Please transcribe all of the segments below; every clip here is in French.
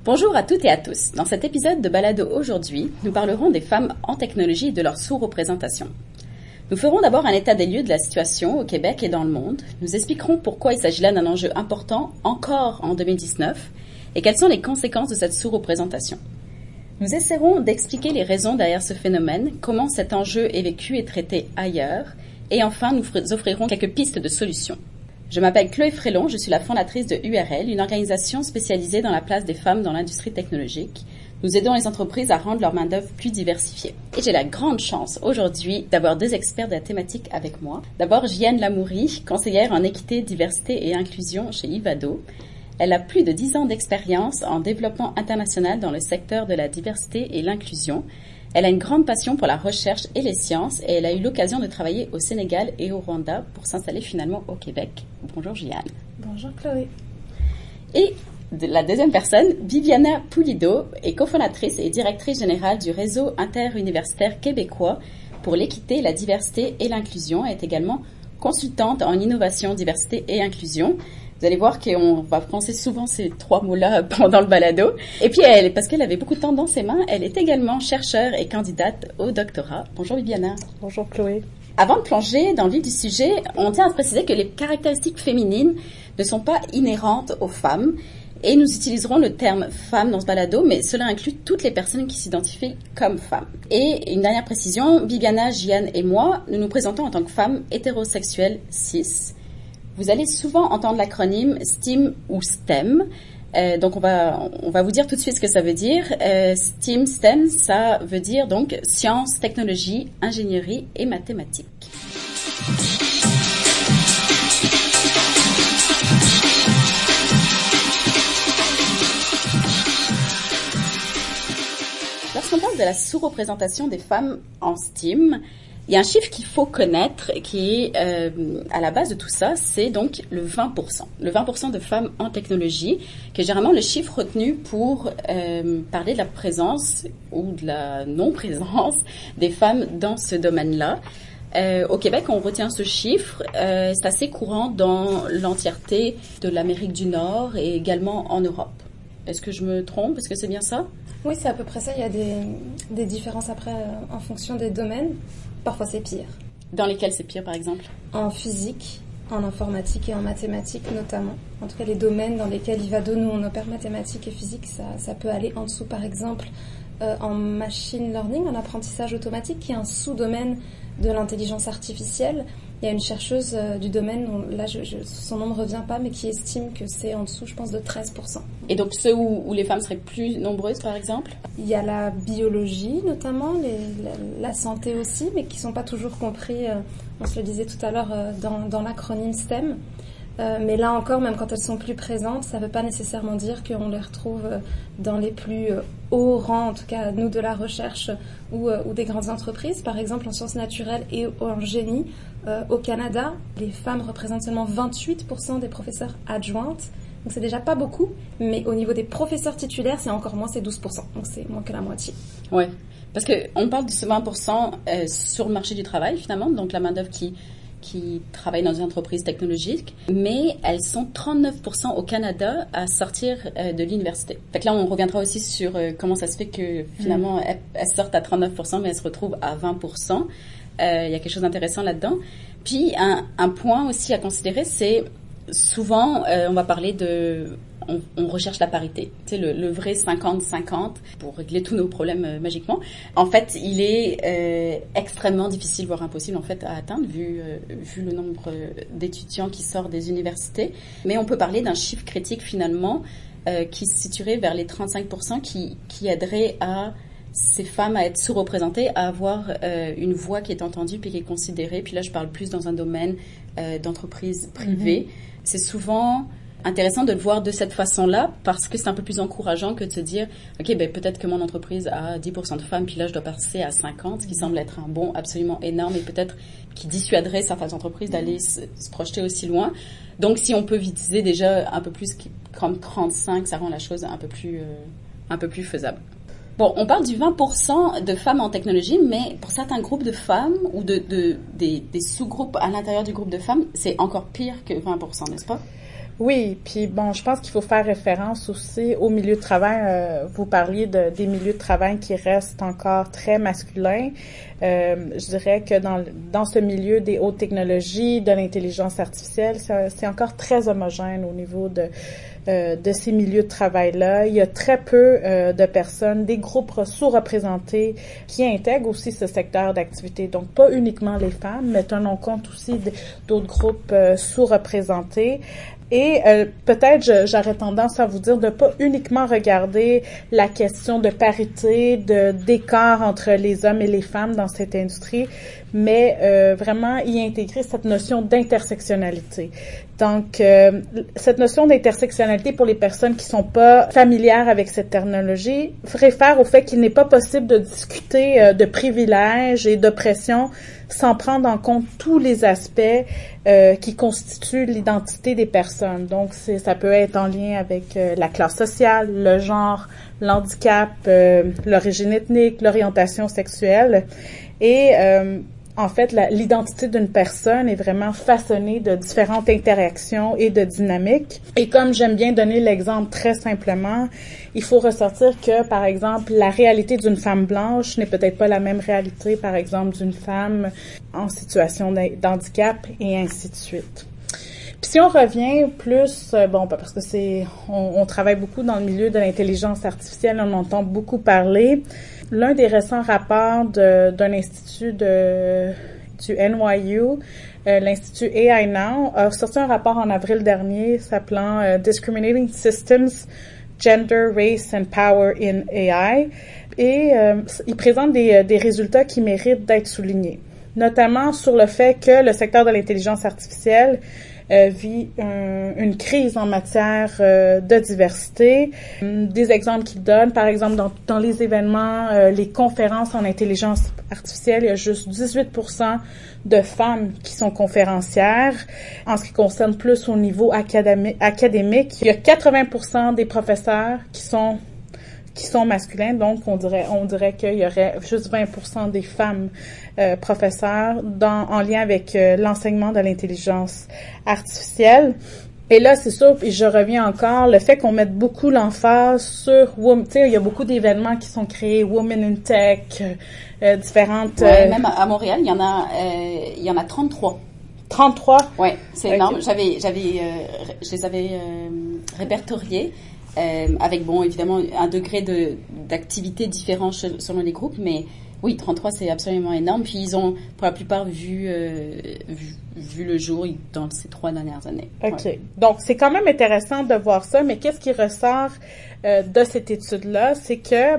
Bonjour à toutes et à tous. Dans cet épisode de Balado aujourd'hui, nous parlerons des femmes en technologie et de leur sous-représentation. Nous ferons d'abord un état des lieux de la situation au Québec et dans le monde. Nous expliquerons pourquoi il s'agit là d'un enjeu important encore en 2019 et quelles sont les conséquences de cette sous-représentation. Nous essaierons d'expliquer les raisons derrière ce phénomène, comment cet enjeu est vécu et traité ailleurs, et enfin nous offrirons quelques pistes de solutions. Je m'appelle Chloé Frélon, je suis la fondatrice de URL, une organisation spécialisée dans la place des femmes dans l'industrie technologique. Nous aidons les entreprises à rendre leur main-d'œuvre plus diversifiée. Et j'ai la grande chance aujourd'hui d'avoir deux experts de la thématique avec moi. D'abord, Giane Lamourie, conseillère en équité, diversité et inclusion chez Ivado. Elle a plus de 10 ans d'expérience en développement international dans le secteur de la diversité et l'inclusion. Elle a une grande passion pour la recherche et les sciences et elle a eu l'occasion de travailler au Sénégal et au Rwanda pour s'installer finalement au Québec. Bonjour Giane. Bonjour Chloé. Et la deuxième personne, Viviana Pulido, est cofondatrice et directrice générale du réseau interuniversitaire québécois pour l'équité, la diversité et l'inclusion. Elle est également consultante en innovation, diversité et inclusion. Vous allez voir qu'on va prononcer souvent ces trois mots-là pendant le balado. Et puis, parce qu'elle avait beaucoup de temps dans ses mains, elle est également chercheure et candidate au doctorat. Bonjour Viviana. Bonjour Chloé. Avant de plonger dans le vif du sujet, on tient à préciser que les caractéristiques féminines ne sont pas inhérentes aux femmes. Et nous utiliserons le terme femme dans ce balado, mais cela inclut toutes les personnes qui s'identifient comme femmes. Et une dernière précision, Viviana, Giane et moi, nous nous présentons en tant que femmes hétérosexuelles cis. Vous allez souvent entendre l'acronyme STEAM ou STEM. Donc on va vous dire tout de suite ce que ça veut dire. STEM, ça veut dire donc sciences, technologie, ingénierie et mathématiques. Lorsqu'on parle de la sous-représentation des femmes en STEAM, il y a un chiffre qu'il faut connaître qui est à la base de tout ça, c'est donc le 20%. Le 20% de femmes en technologie, qui est généralement le chiffre retenu pour parler de la présence ou de la non-présence des femmes dans ce domaine-là. Au Québec, on retient ce chiffre. C'est assez courant dans l'entièreté de l'Amérique du Nord et également en Europe. Est-ce que je me trompe? Est-ce que c'est bien ça? Oui, c'est à peu près ça. Il y a des différences après en fonction des domaines. Parfois, c'est pire. Dans lesquels c'est pire, par exemple? En physique, en informatique et en mathématiques notamment. En tout cas, les domaines dans lesquels Ivado, nous, on opère mathématiques et physique, ça peut aller en dessous. Par exemple, en machine learning, en apprentissage automatique, qui est un sous-domaine de l'intelligence artificielle. Il y a une chercheuse du domaine, là son nom ne me revient pas, mais qui estime que c'est en dessous, je pense, de 13%. Et donc ceux où les femmes seraient plus nombreuses, par exemple? Il y a la biologie, notamment, la santé aussi, mais qui ne sont pas toujours compris, on se le disait tout à l'heure, dans l'acronyme STEM. Mais là encore, même quand elles sont plus présentes, ça ne veut pas nécessairement dire qu'on les retrouve dans les plus hauts rangs, en tout cas nous de la recherche ou des grandes entreprises. Par exemple, en sciences naturelles et en génie, au Canada, les femmes représentent seulement 28% des professeurs adjointes. Donc c'est déjà pas beaucoup, mais au niveau des professeurs titulaires, c'est encore moins, c'est 12%. Donc c'est moins que la moitié. Oui, parce qu'on parle de ce 20% sur le marché du travail finalement, donc la main-d'œuvre qui travaillent dans une entreprise technologique, mais elles sont 39% au Canada à sortir de l'université. Fait que là, on reviendra aussi sur comment ça se fait que finalement, elles sortent à 39%, mais elles se retrouvent à 20%. Il y a quelque chose d'intéressant là-dedans. Puis, un point aussi à considérer, c'est souvent, on va parler on recherche la parité. Tu sais, le vrai 50-50 pour régler tous nos problèmes magiquement. En fait, il est extrêmement difficile, voire impossible en fait à atteindre vu le nombre d'étudiants qui sortent des universités. Mais on peut parler d'un chiffre critique finalement qui se situerait vers les 35% qui aiderait à ces femmes à être sous-représentées, à avoir une voix qui est entendue puis qui est considérée. Puis là, je parle plus dans un domaine d'entreprise privée. C'est souvent intéressant de le voir de cette façon-là parce que c'est un peu plus encourageant que de se dire OK, ben peut-être que mon entreprise a 10% de femmes puis là je dois passer à 50, ce qui semble être un bond absolument énorme et peut-être qui dissuaderait certaines entreprises d'aller se projeter aussi loin. Donc si on peut viser déjà un peu plus comme 35, ça rend la chose un peu plus faisable. Bon, on parle du 20% de femmes en technologie, mais pour certains groupes de femmes ou des sous-groupes à l'intérieur du groupe de femmes, c'est encore pire que 20%, n'est-ce pas? Oui, puis bon, je pense qu'il faut faire référence aussi au milieu de travail. Vous parliez des milieux de travail qui restent encore très masculins. Je dirais que dans ce milieu des hautes technologies, de l'intelligence artificielle, c'est encore très homogène au niveau de ces milieux de travail-là. Il y a très peu de personnes, des groupes sous-représentés qui intègrent aussi ce secteur d'activité. Donc, pas uniquement les femmes, mais tenons compte aussi d'autres groupes sous-représentés. Et peut-être j'aurais tendance à vous dire de pas uniquement regarder la question de parité, d'écart entre les hommes et les femmes dans cette industrie, mais vraiment y intégrer cette notion d'intersectionnalité. Donc, cette notion d'intersectionnalité pour les personnes qui sont pas familières avec cette terminologie réfère au fait qu'il n'est pas possible de discuter de privilèges et d'oppression sans prendre en compte tous les aspects qui constituent l'identité des personnes. Donc, ça peut être en lien avec la classe sociale, le genre, l'handicap, l'origine ethnique, l'orientation sexuelle. Et en fait, l'identité d'une personne est vraiment façonnée de différentes interactions et de dynamiques. Et comme j'aime bien donner l'exemple très simplement, il faut ressortir que, par exemple, la réalité d'une femme blanche n'est peut-être pas la même réalité, par exemple, d'une femme en situation d'handicap et ainsi de suite. Puis si on revient plus, parce que on travaille beaucoup dans le milieu de l'intelligence artificielle, on entend beaucoup parler. L'un des récents rapports d'un institut du NYU, l'Institut AI Now, a sorti un rapport en avril dernier s'appelant Discriminating Systems, Gender, Race and Power in AI. Et il présente des résultats qui méritent d'être soulignés, notamment sur le fait que le secteur de l'intelligence artificielle vit une crise en matière de diversité. Des exemples qu'il donne, par exemple, dans les événements, les conférences en intelligence artificielle, il y a juste 18% de femmes qui sont conférencières. En ce qui concerne plus au niveau académique, il y a 80% des professeurs qui sont masculins, donc on dirait qu'il y aurait juste 20% des femmes professeurs en lien avec l'enseignement de l'intelligence artificielle. Et là, c'est sûr, et je reviens encore, le fait qu'on mette beaucoup l'emphase sur, tu sais, il y a beaucoup d'événements qui sont créés, Women in Tech, différentes... Ouais, même à Montréal, il y en a 33. 33? Ouais, c'est énorme. Je les avais répertoriés. Avec, évidemment, un degré d'activité différent selon les groupes, mais oui, 33, c'est absolument énorme. Puis ils ont, pour la plupart, vu le jour dans ces 3 dernières années. OK. Ouais. Donc, c'est quand même intéressant de voir ça, mais qu'est-ce qui ressort de cette étude-là? C'est que,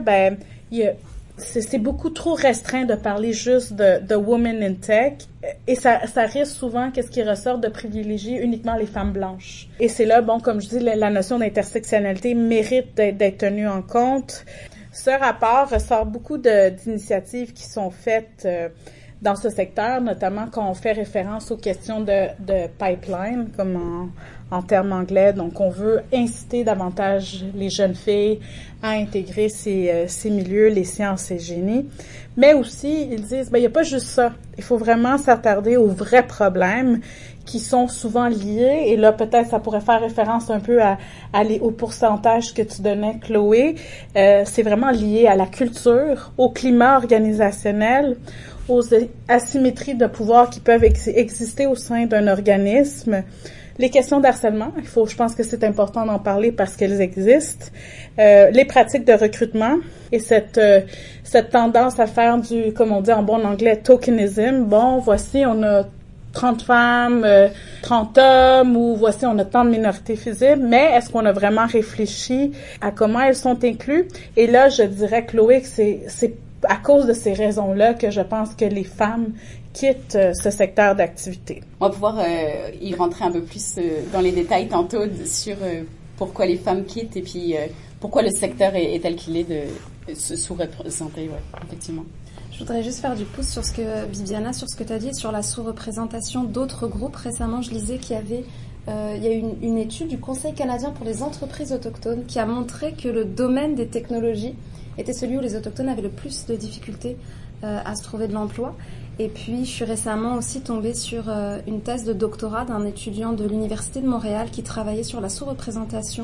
c'est beaucoup trop restreint de parler juste de Women in Tech et ça risque souvent, qu'est-ce qui ressort, de privilégier uniquement les femmes blanches. Et c'est là, comme je dis, la notion d'intersectionnalité mérite d'être tenue en compte. Ce rapport ressort beaucoup d'initiatives qui sont faites dans ce secteur, notamment quand on fait référence aux questions de pipeline, comme en termes anglais. Donc, on veut inciter davantage les jeunes filles à intégrer ces milieux, les sciences et génie. Mais aussi, ils disent, il n'y a pas juste ça. Il faut vraiment s'attarder aux vrais problèmes qui sont souvent liés. Et là, peut-être, ça pourrait faire référence un peu au pourcentage que tu donnais, Chloé. C'est vraiment lié à la culture, au climat organisationnel, aux asymétries de pouvoir qui peuvent exister au sein d'un organisme. Les questions d'harcèlement, je pense que c'est important d'en parler parce qu'elles existent. Les pratiques de recrutement et cette tendance à faire comme on dit en bon anglais, tokenism. Voici, on a 30 femmes, 30 hommes, ou voici, on a tant de minorités visibles, mais est-ce qu'on a vraiment réfléchi à comment elles sont incluses? Et là, je dirais, Chloé, que c'est à cause de ces raisons-là que je pense que les femmes quittent ce secteur d'activité. On va pouvoir y rentrer un peu plus dans les détails tantôt sur pourquoi les femmes quittent et puis pourquoi le secteur est tel qu'il est de se sous-représenter, effectivement. Je voudrais juste faire du pouce sur ce que, Bibiana, sur ce que tu as dit sur la sous-représentation d'autres groupes. Récemment, je lisais qu'il y avait il y a une étude du Conseil canadien pour les entreprises autochtones qui a montré que le domaine des technologies était celui où les autochtones avaient le plus de difficultés à se trouver de l'emploi. Et puis, je suis récemment aussi tombée sur une thèse de doctorat d'un étudiant de l'Université de Montréal qui travaillait sur la sous-représentation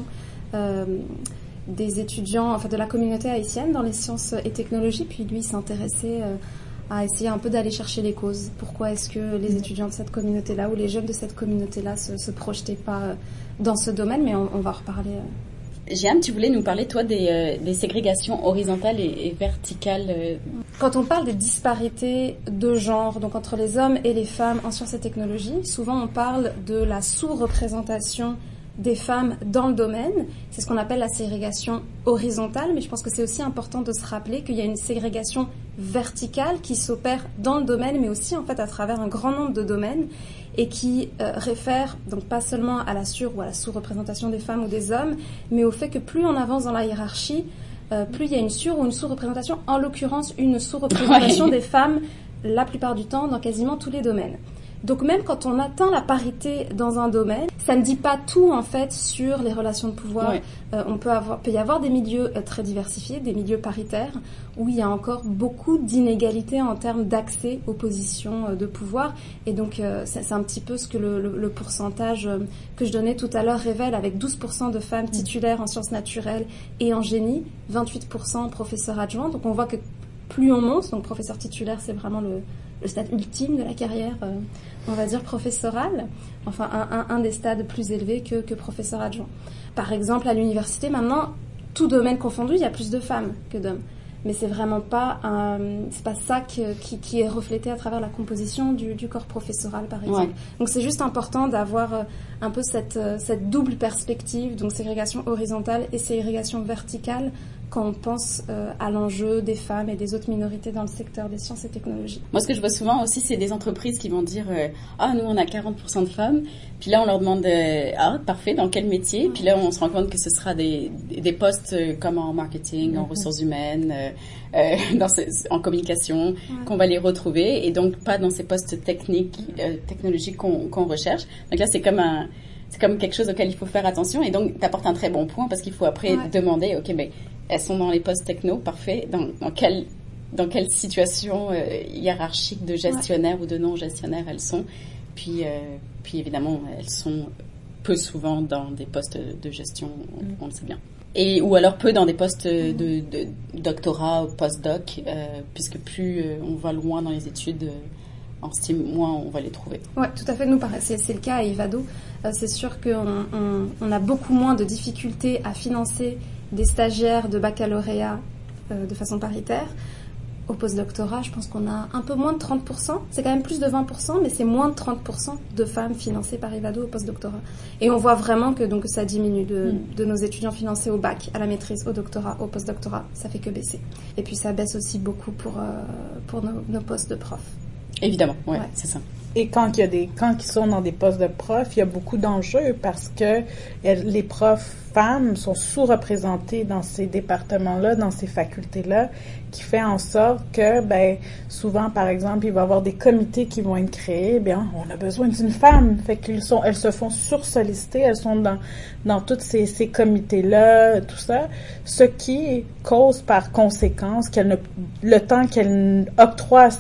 des étudiants, enfin de la communauté haïtienne dans les sciences et technologies. Puis lui, il s'intéressait à essayer un peu d'aller chercher les causes. Pourquoi est-ce que les étudiants de cette communauté-là ou les jeunes de cette communauté-là se projetaient pas dans ce domaine? Mais on va en reparler. Jeanne, tu voulais nous parler, toi, des ségrégations horizontales et verticales. Quand on parle des disparités de genre, donc entre les hommes et les femmes en sciences et technologies, souvent on parle de la sous-représentation des femmes dans le domaine. C'est ce qu'on appelle la ségrégation horizontale, mais je pense que c'est aussi important de se rappeler qu'il y a une ségrégation verticale qui s'opère dans le domaine, mais aussi en fait à travers un grand nombre de domaines et qui réfère donc pas seulement à la sur- ou à la sous-représentation des femmes ou des hommes, mais au fait que plus on avance dans la hiérarchie, plus il y a une sur- ou une sous-représentation, en l'occurrence une sous-représentation des femmes la plupart du temps dans quasiment tous les domaines. Donc même quand on atteint la parité dans un domaine, ça ne dit pas tout en fait sur les relations de pouvoir. Ouais. Peut y avoir des milieux très diversifiés, des milieux paritaires, où il y a encore beaucoup d'inégalités en termes d'accès aux positions de pouvoir. Et donc c'est un petit peu ce que le pourcentage que je donnais tout à l'heure révèle, avec 12% de femmes titulaires en sciences naturelles et en génie, 28% professeurs adjoints. Donc on voit que plus on monte, donc professeur titulaire c'est vraiment le stade ultime de la carrière, on va dire professorale, enfin un des stades plus élevés que professeur adjoint. Par exemple, à l'université, maintenant, tout domaine confondu, il y a plus de femmes que d'hommes. Mais c'est vraiment pas ça qui est reflété à travers la composition du corps professoral, par exemple. Ouais. Donc c'est juste important d'avoir un peu cette double perspective, donc ségrégation horizontale et ségrégation verticale, quand on pense à l'enjeu des femmes et des autres minorités dans le secteur des sciences et technologies. Moi, ce que je vois souvent aussi, c'est des entreprises qui vont dire nous, on a 40% de femmes. Puis là, on leur demande parfait, dans quel métier? Puis là, on se rend compte que ce sera des postes comme en marketing, en ressources humaines, en communication, qu'on va les retrouver. Et donc, pas dans ces postes technologiques qu'on recherche. Donc là, c'est comme quelque chose auquel il faut faire attention. Et donc, tu apportes un très bon point parce qu'il faut après demander, OK, mais elles sont dans les postes techno, parfait. Dans quelle situation hiérarchique de gestionnaire ou de non-gestionnaire elles sont. Puis évidemment, elles sont peu souvent dans des postes de gestion, on le sait bien. Ou alors peu dans des postes de doctorat ou post-doc, puisque plus on va loin dans les études, en STEAM, moins on va les trouver. Oui, tout à fait. Nous, c'est le cas à Ivado. C'est sûr qu'on a beaucoup moins de difficultés à financer des stagiaires de baccalauréat de façon paritaire. Au postdoctorat, je pense qu'on a un peu moins de 30%. C'est quand même plus de 20%, mais c'est moins de 30% de femmes financées par Ivado au postdoctorat. Et on voit vraiment que ça diminue de nos étudiants financés au bac, à la maîtrise, au doctorat, au postdoctorat. Ça fait que baisser. Et puis ça baisse aussi beaucoup pour nos postes de profs. Évidemment, ouais, c'est ça. Et quand ils sont dans des postes de profs, il y a beaucoup d'enjeux parce que les profs femmes sont sous-représentées dans ces départements-là, dans ces facultés-là, qui fait en sorte que, souvent, par exemple, il va y avoir des comités qui vont être créés, on a besoin d'une femme. Fait elles se font sursolliciter, elles sont dans tous ces comités-là, tout ça, ce qui cause par conséquence le temps qu'elle octroie à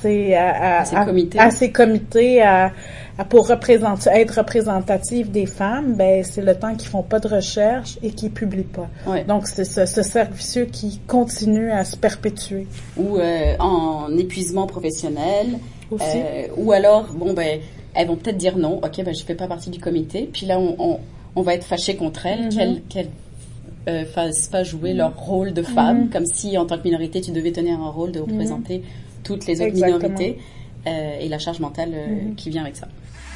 ces comités pour être représentative des femmes, c'est le temps qu'ils font pas de recherche et qu'ils publient pas. Ouais. Donc c'est ce cercle vicieux qui continue à se perpétuer. Ou en épuisement professionnel. Aussi. Ou alors elles vont peut-être dire non, ok, je fais pas partie du comité. Puis là on va être fâché contre elles, qu'elles fassent pas jouer leur rôle de femme, comme si en tant que minorité tu devais tenir un rôle de représenter toutes les autres minorités. Et la charge mentale qui vient avec ça.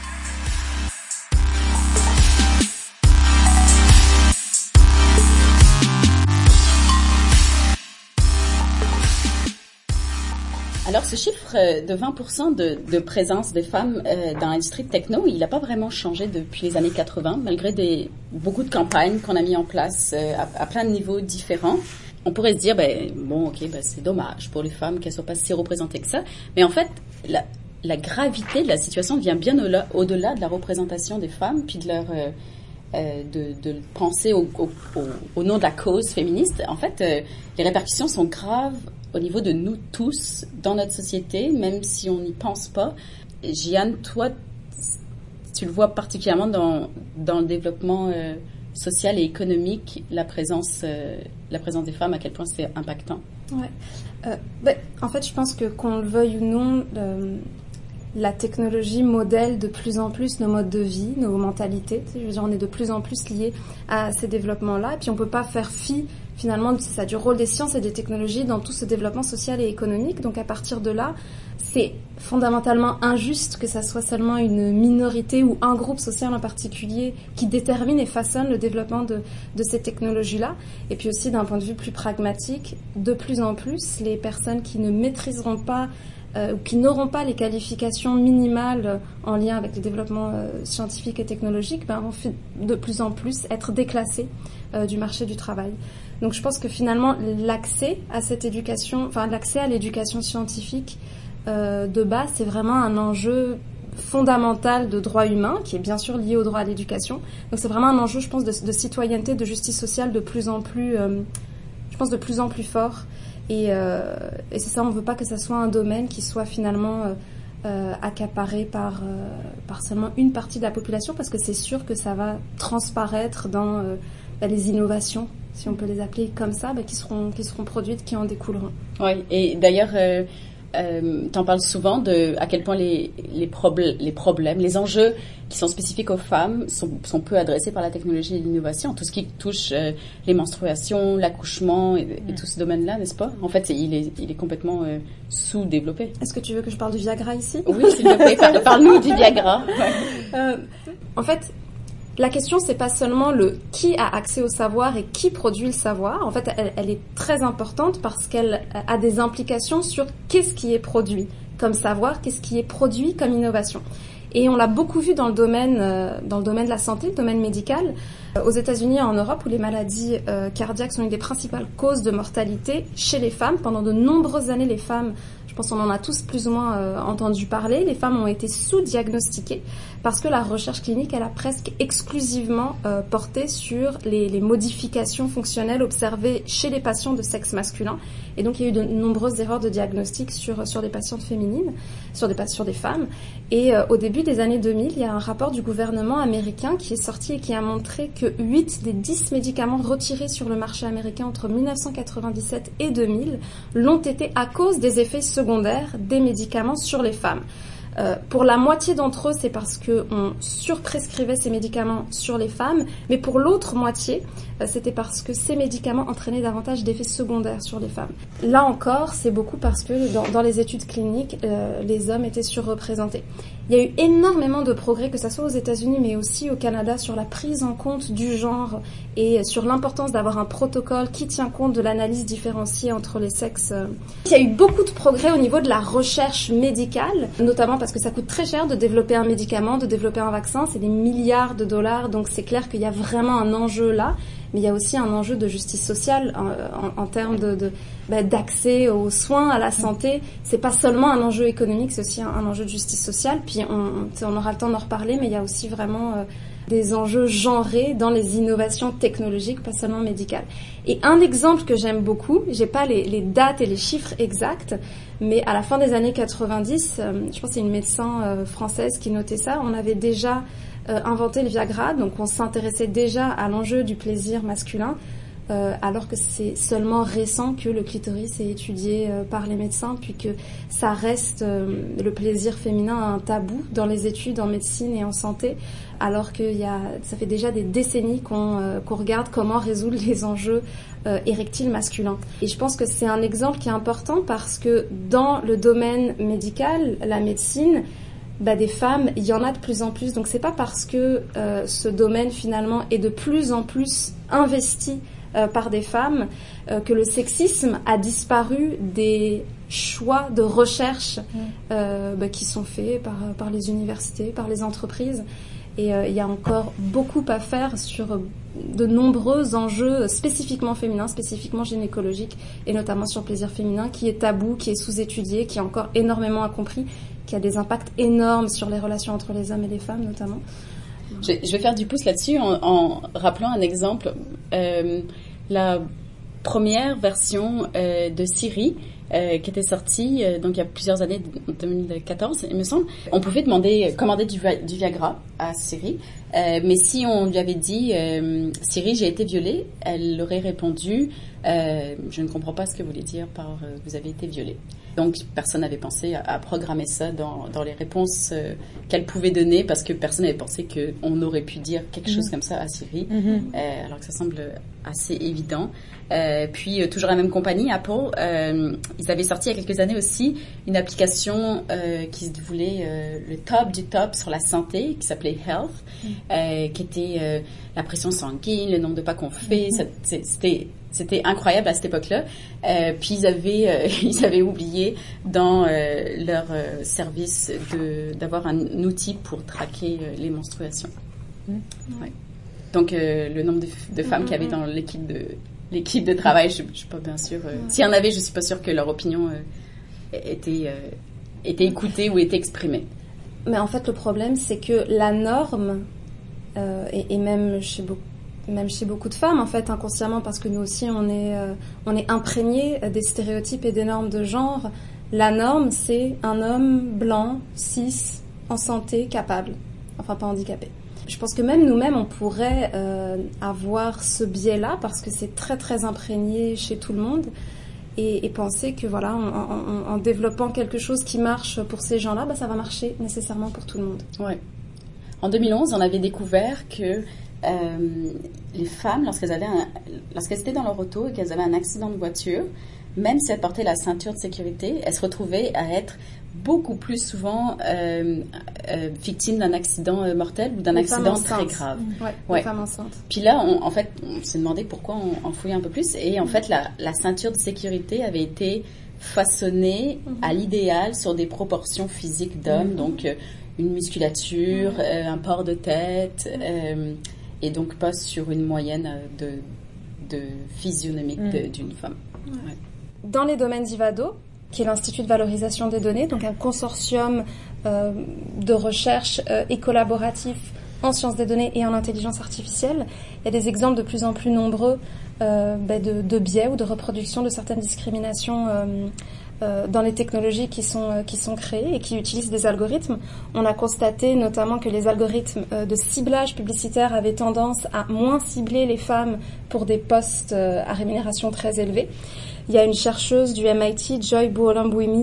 Alors, ce chiffre de 20% de présence des femmes dans l'industrie de techno, il n'a pas vraiment changé depuis les années 80, malgré beaucoup de campagnes qu'on a mis en place à plein de niveaux différents. On pourrait se dire, c'est dommage pour les femmes qu'elles soient pas si représentées que ça. Mais en fait, la gravité de la situation vient bien au-delà de la représentation des femmes, puis de leur de penser au nom de la cause féministe. En fait, les répercussions sont graves au niveau de nous tous dans notre société, même si on n'y pense pas. Jeanne, toi, tu le vois particulièrement dans le développement social et économique, la présence des femmes, à quel point c'est impactant. Ouais. En fait, je pense que qu'on le veuille ou non, la technologie modèle de plus en plus nos modes de vie, nos mentalités. Je veux dire, on est de plus en plus liés à ces développements-là. Et puis, on peut pas faire fi, finalement, c'est ça, du rôle des sciences et des technologies dans tout ce développement social et économique. Donc, à partir de là, c'est fondamentalement injuste que ça soit seulement une minorité ou un groupe social en particulier qui détermine et façonne le développement de ces technologies-là. Et puis aussi, d'un point de vue plus pragmatique, de plus en plus, les personnes qui ne maîtriseront pas ou qui n'auront pas les qualifications minimales en lien avec le développement scientifique et technologique, vont de plus en plus être déclassées du marché du travail. Donc je pense que finalement, l'accès à cette éducation, enfin l'accès à l'éducation scientifique de base, c'est vraiment un enjeu fondamental de droit humain, qui est bien sûr lié au droit à l'éducation. Donc c'est vraiment un enjeu, je pense, de citoyenneté, de justice sociale de plus en plus, de plus en plus fort. Et c'est ça, on veut pas que ça soit un domaine qui soit finalement accaparé par seulement une partie de la population, parce que c'est sûr que ça va transparaître dans les innovations, si on peut les appeler comme ça, qui seront produites, qui en découleront. Oui, et d'ailleurs, t'en parles souvent de à quel point les problèmes, les enjeux qui sont spécifiques aux femmes sont peu adressés par la technologie et l'innovation. Tout ce qui touche les menstruations, l'accouchement et tout ce domaine-là, n'est-ce pas? En fait, il est complètement sous-développé. Est-ce que tu veux que je parle du Viagra ici? Oui, s'il te plaît, parle-nous du Viagra. En fait, la question, c'est pas seulement le qui a accès au savoir et qui produit le savoir. En fait, elle est très importante parce qu'elle a des implications sur qu'est-ce qui est produit comme savoir, qu'est-ce qui est produit comme innovation. Et on l'a beaucoup vu dans le domaine de la santé, le domaine médical, aux États-Unis et en Europe, où les maladies cardiaques sont une des principales causes de mortalité chez les femmes. Pendant de nombreuses années, les femmes, je pense qu'on en a tous plus ou moins entendu parler, les femmes ont été sous-diagnostiquées parce que la recherche clinique, elle a presque exclusivement porté sur les modifications fonctionnelles observées chez les patients de sexe masculin. Et donc, il y a eu de nombreuses erreurs de diagnostic sur des patientes féminines, sur des femmes. Et au début des années 2000, il y a un rapport du gouvernement américain qui est sorti et qui a montré que 8 des 10 médicaments retirés sur le marché américain entre 1997 et 2000 l'ont été à cause des effets secondaires des médicaments sur les femmes. Pour la moitié d'entre eux, c'est parce qu'on surprescrivait ces médicaments sur les femmes, mais pour l'autre moitié, c'était parce que ces médicaments entraînaient davantage d'effets secondaires sur les femmes. Là encore, c'est beaucoup parce que dans les études cliniques, les hommes étaient surreprésentés. Il y a eu énormément de progrès, que ce soit aux États-Unis mais aussi au Canada, sur la prise en compte du genre et sur l'importance d'avoir un protocole qui tient compte de l'analyse différenciée entre les sexes. Il y a eu beaucoup de progrès au niveau de la recherche médicale, notamment parce que ça coûte très cher de développer un médicament, de développer un vaccin, c'est des milliards de dollars, donc c'est clair qu'il y a vraiment un enjeu là. Mais il y a aussi un enjeu de justice sociale en termes d'accès aux soins, à la santé. C'est pas seulement un enjeu économique, c'est aussi un enjeu de justice sociale. Puis on aura le temps d'en reparler, mais il y a aussi vraiment des enjeux genrés dans les innovations technologiques, pas seulement médicales. Et un exemple que j'aime beaucoup, j'ai pas les dates et les chiffres exacts, mais à la fin des années 90, je pense que c'est une médecin française qui notait ça, on avait déjà inventé le Viagra, donc on s'intéressait déjà à l'enjeu du plaisir masculin, alors que c'est seulement récent que le clitoris est étudié par les médecins, puis que ça reste le plaisir féminin un tabou dans les études en médecine et en santé, alors que ça fait déjà des décennies qu'on regarde comment résoudre les enjeux érectiles masculins. Et je pense que c'est un exemple qui est important parce que dans le domaine médical, la médecine, des femmes, il y en a de plus en plus. Donc c'est pas parce que ce domaine finalement est de plus en plus investi par des femmes que le sexisme a disparu des choix de recherche qui sont faits par les universités, par les entreprises. Et il y a encore beaucoup à faire sur de nombreux enjeux spécifiquement féminins, spécifiquement gynécologiques, et notamment sur le plaisir féminin, qui est tabou, qui est sous-étudié, qui est encore énormément incompris, qui a des impacts énormes sur les relations entre les hommes et les femmes notamment. Je vais faire du pouce là-dessus en rappelant un exemple. La première version de Siri qui était sorti donc il y a plusieurs années, en 2014 il me semble. On pouvait commander du Viagra à Siri, mais si on lui avait dit Siri, j'ai été violée, elle aurait répondu je ne comprends pas ce que vous voulez dire par vous avez été violée. Donc personne n'avait pensé à programmer ça dans les réponses qu'elle pouvait donner, parce que personne n'avait pensé qu'on aurait pu dire quelque chose comme ça à Siri, alors que ça semble assez évident. Puis toujours la même compagnie, Apple, ils avaient sorti il y a quelques années aussi une application qui se voulait le top du top sur la santé, qui s'appelait Health, qui était la pression sanguine, le nombre de pas qu'on fait, c'était incroyable à cette époque-là. Puis ils avaient oublié dans leur service d'avoir un outil pour traquer les menstruations. Ouais. Donc le nombre de femmes qu'il y avait dans l'équipe de travail, je suis pas bien sûre. S'il y en avait, je suis pas sûre que leur opinion était écoutée ou était exprimée. Mais en fait, le problème, c'est que la norme, et même chez beaucoup de femmes, en fait, inconsciemment, parce que nous aussi, on est imprégnés des stéréotypes et des normes de genre. La norme, c'est un homme blanc, cis, en santé, capable, enfin pas handicapé. Je pense que même nous-mêmes, on pourrait avoir ce biais-là, parce que c'est très très imprégné chez tout le monde, et penser que voilà, en développant quelque chose qui marche pour ces gens-là, ça va marcher nécessairement pour tout le monde. Ouais. En 2011, on avait découvert que les femmes, lorsqu'elles étaient dans leur auto et qu'elles avaient un accident de voiture, même si elles portaient la ceinture de sécurité, elles se retrouvaient à être beaucoup plus souvent victimes d'un accident mortel ou d'un accident très grave. Les femmes enceintes. Puis là, on s'est demandé pourquoi on fouillait un peu plus. Et en fait, la ceinture de sécurité avait été façonnée à l'idéal sur des proportions physiques d'hommes, donc une musculature, un port de tête, et donc pas sur une moyenne de physionomique d'une femme. Ouais. Dans les domaines d'Ivado, qui est l'Institut de valorisation des données, donc un consortium de recherche et collaboratif en sciences des données et en intelligence artificielle, il y a des exemples de plus en plus nombreux de biais ou de reproduction de certaines discriminations dans les technologies qui sont créées et qui utilisent des algorithmes. On a constaté notamment que les algorithmes de ciblage publicitaire avaient tendance à moins cibler les femmes pour des postes à rémunération très élevée. Il y a une chercheuse du MIT, Joy Buolamwini,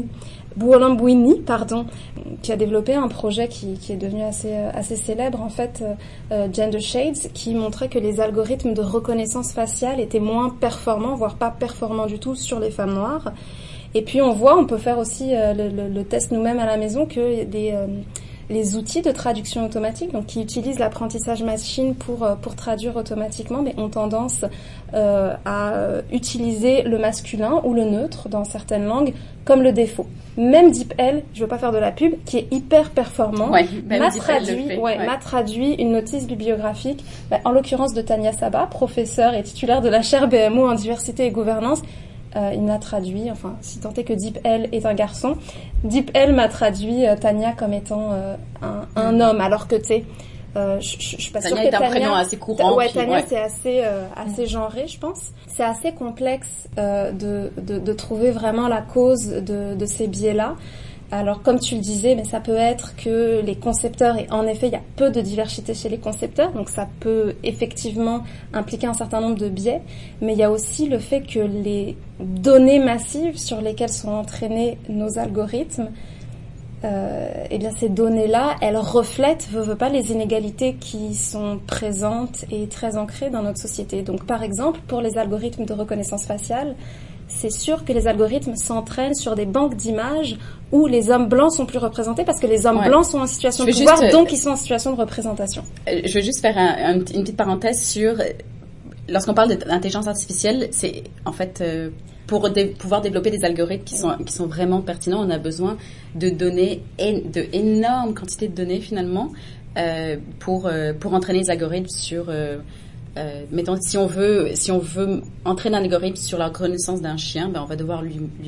qui a développé un projet qui est devenu assez célèbre, en fait, Gender Shades, qui montrait que les algorithmes de reconnaissance faciale étaient moins performants, voire pas performants du tout sur les femmes noires. Et puis on peut faire aussi le test nous-mêmes à la maison, que les outils de traduction automatique, donc qui utilisent l'apprentissage machine pour traduire automatiquement, mais ont tendance à utiliser le masculin ou le neutre dans certaines langues comme le défaut. Même DeepL, je veux pas faire de la pub, qui est hyper performant, m'a traduit une notice bibliographique, en l'occurrence de Tania Saba, professeure et titulaire de la chaire BMO en diversité et gouvernance. Il m'a traduit, enfin, si tant est que DeepL est un garçon, DeepL m'a traduit Tania comme étant un homme, alors que je suis pas sûre que Tania est un prénom assez courant. Tania, c'est assez genré, je pense. C'est assez complexe de trouver vraiment la cause de ces biais-là. Alors, comme tu le disais, mais ça peut être que les concepteurs, et en effet, il y a peu de diversité chez les concepteurs, donc ça peut effectivement impliquer un certain nombre de biais, mais il y a aussi le fait que les données massives sur lesquelles sont entraînés nos algorithmes, ces données-là, elles reflètent, veut pas, les inégalités qui sont présentes et très ancrées dans notre société. Donc, par exemple, pour les algorithmes de reconnaissance faciale, c'est sûr que les algorithmes s'entraînent sur des banques d'images où les hommes blancs sont plus représentés parce que les hommes blancs sont en situation de pouvoir, donc ils sont en situation de représentation. Je veux juste faire une petite parenthèse sur... Lorsqu'on parle d'intelligence artificielle, c'est en fait... pour pouvoir développer des algorithmes qui sont vraiment pertinents, on a besoin de données, de énormes quantités de données finalement, pour entraîner les algorithmes sur... mettons, si on veut entraîner un algorithme sur la reconnaissance d'un chien, on va devoir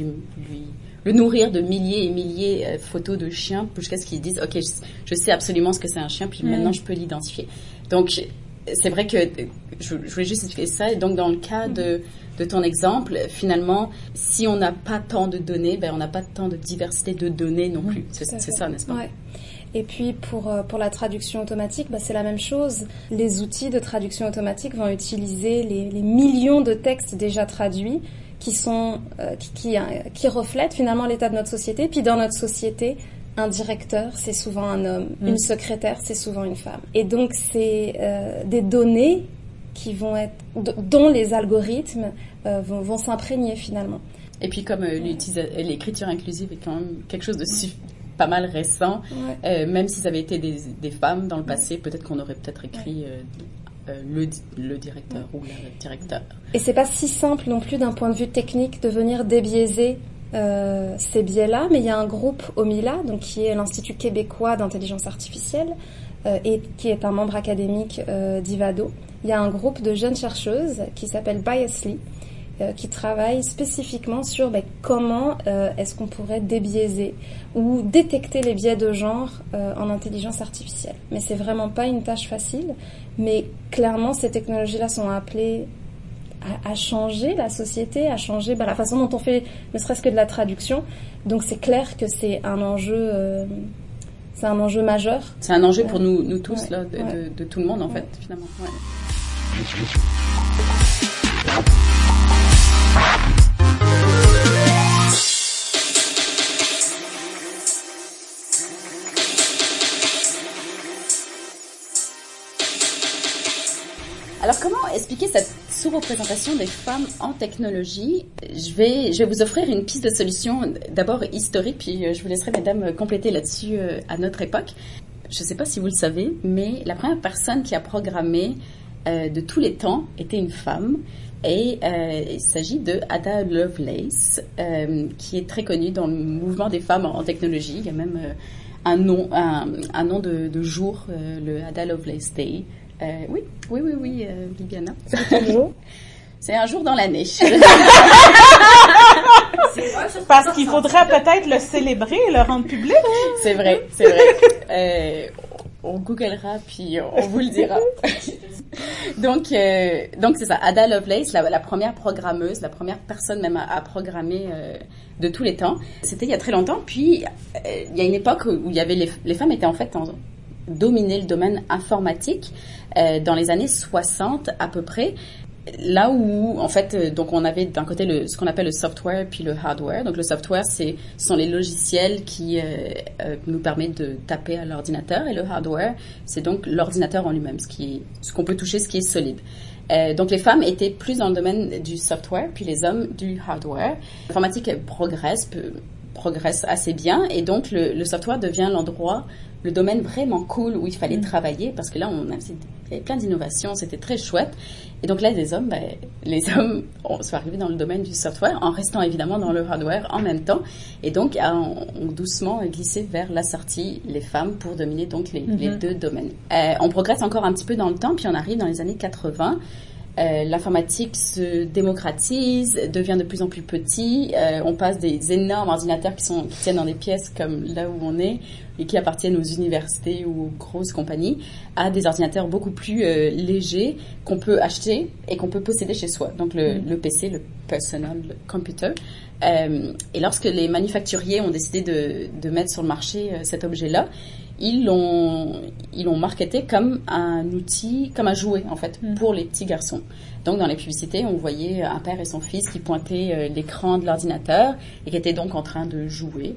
le nourrir de milliers et milliers de photos de chiens jusqu'à ce qu'il dise « Ok, je sais absolument ce que c'est un chien, puis maintenant je peux l'identifier. » Donc, c'est vrai que je voulais juste expliquer ça. Et donc, dans le cas de ton exemple, finalement, si on n'a pas tant de données, ben, on n'a pas tant de diversité de données non plus. C'est ça, n'est-ce pas? Ouais. Et puis, pour la traduction automatique, bah, c'est la même chose. Les outils de traduction automatique vont utiliser les millions de textes déjà traduits qui sont, qui reflètent finalement l'état de notre société. Puis, dans notre société, un directeur, c'est souvent un homme. Une secrétaire, c'est souvent une femme. Et donc, c'est des données qui vont être, dont les algorithmes vont s'imprégner finalement. Et puis, comme l'écriture inclusive est quand même quelque chose de pas mal récent, même si ça avait été des femmes dans le passé, peut-être qu'on aurait peut-être écrit le directeur ou la directeur. Et c'est pas si simple non plus d'un point de vue technique de venir débiaiser ces biais-là, mais il y a un groupe OMILA, donc qui est l'Institut québécois d'intelligence artificielle et qui est un membre académique d'Ivado. Il y a un groupe de jeunes chercheuses qui s'appelle Biasly, qui travaille spécifiquement sur comment est-ce qu'on pourrait débiaiser ou détecter les biais de genre en intelligence artificielle. Mais c'est vraiment pas une tâche facile, mais clairement ces technologies-là sont appelées à changer la société, à changer la façon dont on fait ne serait-ce que de la traduction. Donc c'est clair que c'est un enjeu majeur. C'est un enjeu pour nous tous, là, de tout le monde en fait, finalement. Ouais. Alors, comment expliquer cette sous-représentation des femmes en technologie? Je vais vous offrir une piste de solution, d'abord historique, puis je vous laisserai, mesdames, compléter là-dessus à notre époque. Je ne sais pas si vous le savez, mais la première personne qui a programmé de tous les temps était une femme. Et il s'agit de Ada Lovelace, qui est très connue dans le mouvement des femmes en technologie. Il y a même un nom de jour, le Ada Lovelace Day. Oui, Liliana. C'est quel jour? C'est un jour dans l'année. Parce qu'il faudrait peut-être le célébrer et le rendre public. C'est vrai. On googlera puis on vous le dira. Donc c'est ça. Ada Lovelace, la première programmeuse, la première personne même à programmer de tous les temps. C'était il y a très longtemps. Puis il y a une époque où il y avait les femmes étaient en fait dominaient le domaine informatique dans les années 60 à peu près. Là où, en fait, donc on avait d'un côté ce qu'on appelle le software puis le hardware. Donc le software, ce sont les logiciels qui nous permettent de taper à l'ordinateur, et le hardware, c'est donc l'ordinateur en lui-même, ce qu'on peut toucher, ce qui est solide. Donc les femmes étaient plus dans le domaine du software, puis les hommes du hardware. L'informatique progresse assez bien, et donc le software devient le domaine vraiment cool où il fallait travailler, parce que là, il y avait plein d'innovations, c'était très chouette. Et donc là, les hommes sont arrivés dans le domaine du software, en restant évidemment dans le hardware en même temps. Et donc, on doucement glissé vers la sortie, les femmes, pour dominer donc les deux domaines. On progresse encore un petit peu dans le temps, puis on arrive dans les années 80. L'informatique se démocratise, devient de plus en plus petit. On passe des énormes ordinateurs qui tiennent dans des pièces comme là où on est et qui appartiennent aux universités ou aux grosses compagnies, à des ordinateurs beaucoup plus légers qu'on peut acheter et qu'on peut posséder chez soi. Donc le PC, le personal computer. Et lorsque les manufacturiers ont décidé de mettre sur le marché cet objet-là, ils l'ont marketé comme un outil, comme un jouet en fait, pour les petits garçons. Donc dans les publicités, on voyait un père et son fils qui pointaient l'écran de l'ordinateur et qui étaient donc en train de jouer.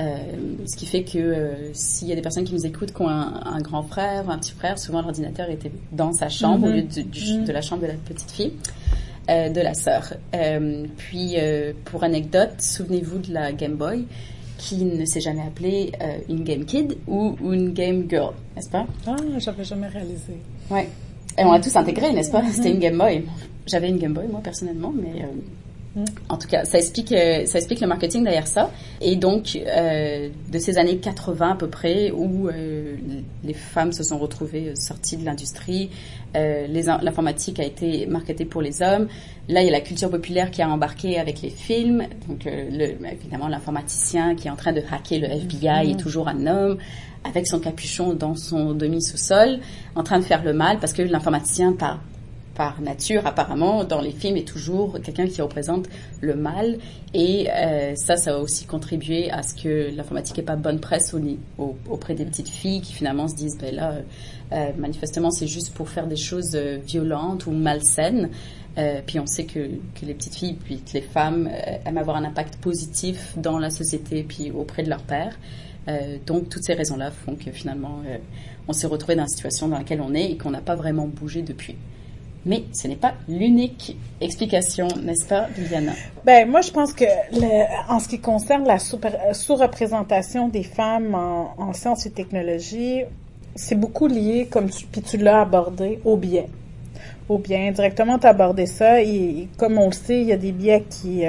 Ce qui fait que s'il y a des personnes qui nous écoutent qui ont un grand frère ou un petit frère, souvent l'ordinateur était dans sa chambre au lieu de la chambre de la petite fille. De la sœur. Puis pour anecdote, souvenez-vous de la Game Boy, qui ne s'est jamais appelée une Game Kid ou une Game Girl, n'est-ce pas? Ah, j'avais jamais réalisé. Ouais. Et on a tous intégré, n'est-ce pas? C'était une Game Boy. J'avais une Game Boy, moi, personnellement, mais En tout cas, ça explique le marketing derrière ça. Et donc, de ces années 80 à peu près, où les femmes se sont retrouvées sorties de l'industrie, l'informatique a été marketée pour les hommes. Là, il y a la culture populaire qui a embarqué avec les films. Donc, évidemment, l'informaticien qui est en train de hacker le FBI est toujours un homme, avec son capuchon dans son demi-sous-sol, en train de faire le mal, parce que l'informaticien, par nature, apparemment, dans les films, est toujours quelqu'un qui représente le mal. Et ça a aussi contribué à ce que l'informatique n'ait pas bonne presse auprès des petites filles qui finalement se disent, ben là, manifestement, c'est juste pour faire des choses violentes ou malsaines. Puis on sait que les petites filles, puis que les femmes aiment avoir un impact positif dans la société, puis auprès de leur père. Donc toutes ces raisons-là font que finalement, on s'est retrouvé dans la situation dans laquelle on est et qu'on n'a pas vraiment bougé depuis. Mais ce n'est pas l'unique explication, n'est-ce pas, Viviana? Ben, moi, je pense que en ce qui concerne la sous-représentation des femmes en sciences et technologies, c'est beaucoup lié, puis tu l'as abordé, aux biais. Aux biais. Indirectement, tu as abordé ça. Et comme on le sait, il y a des biais qui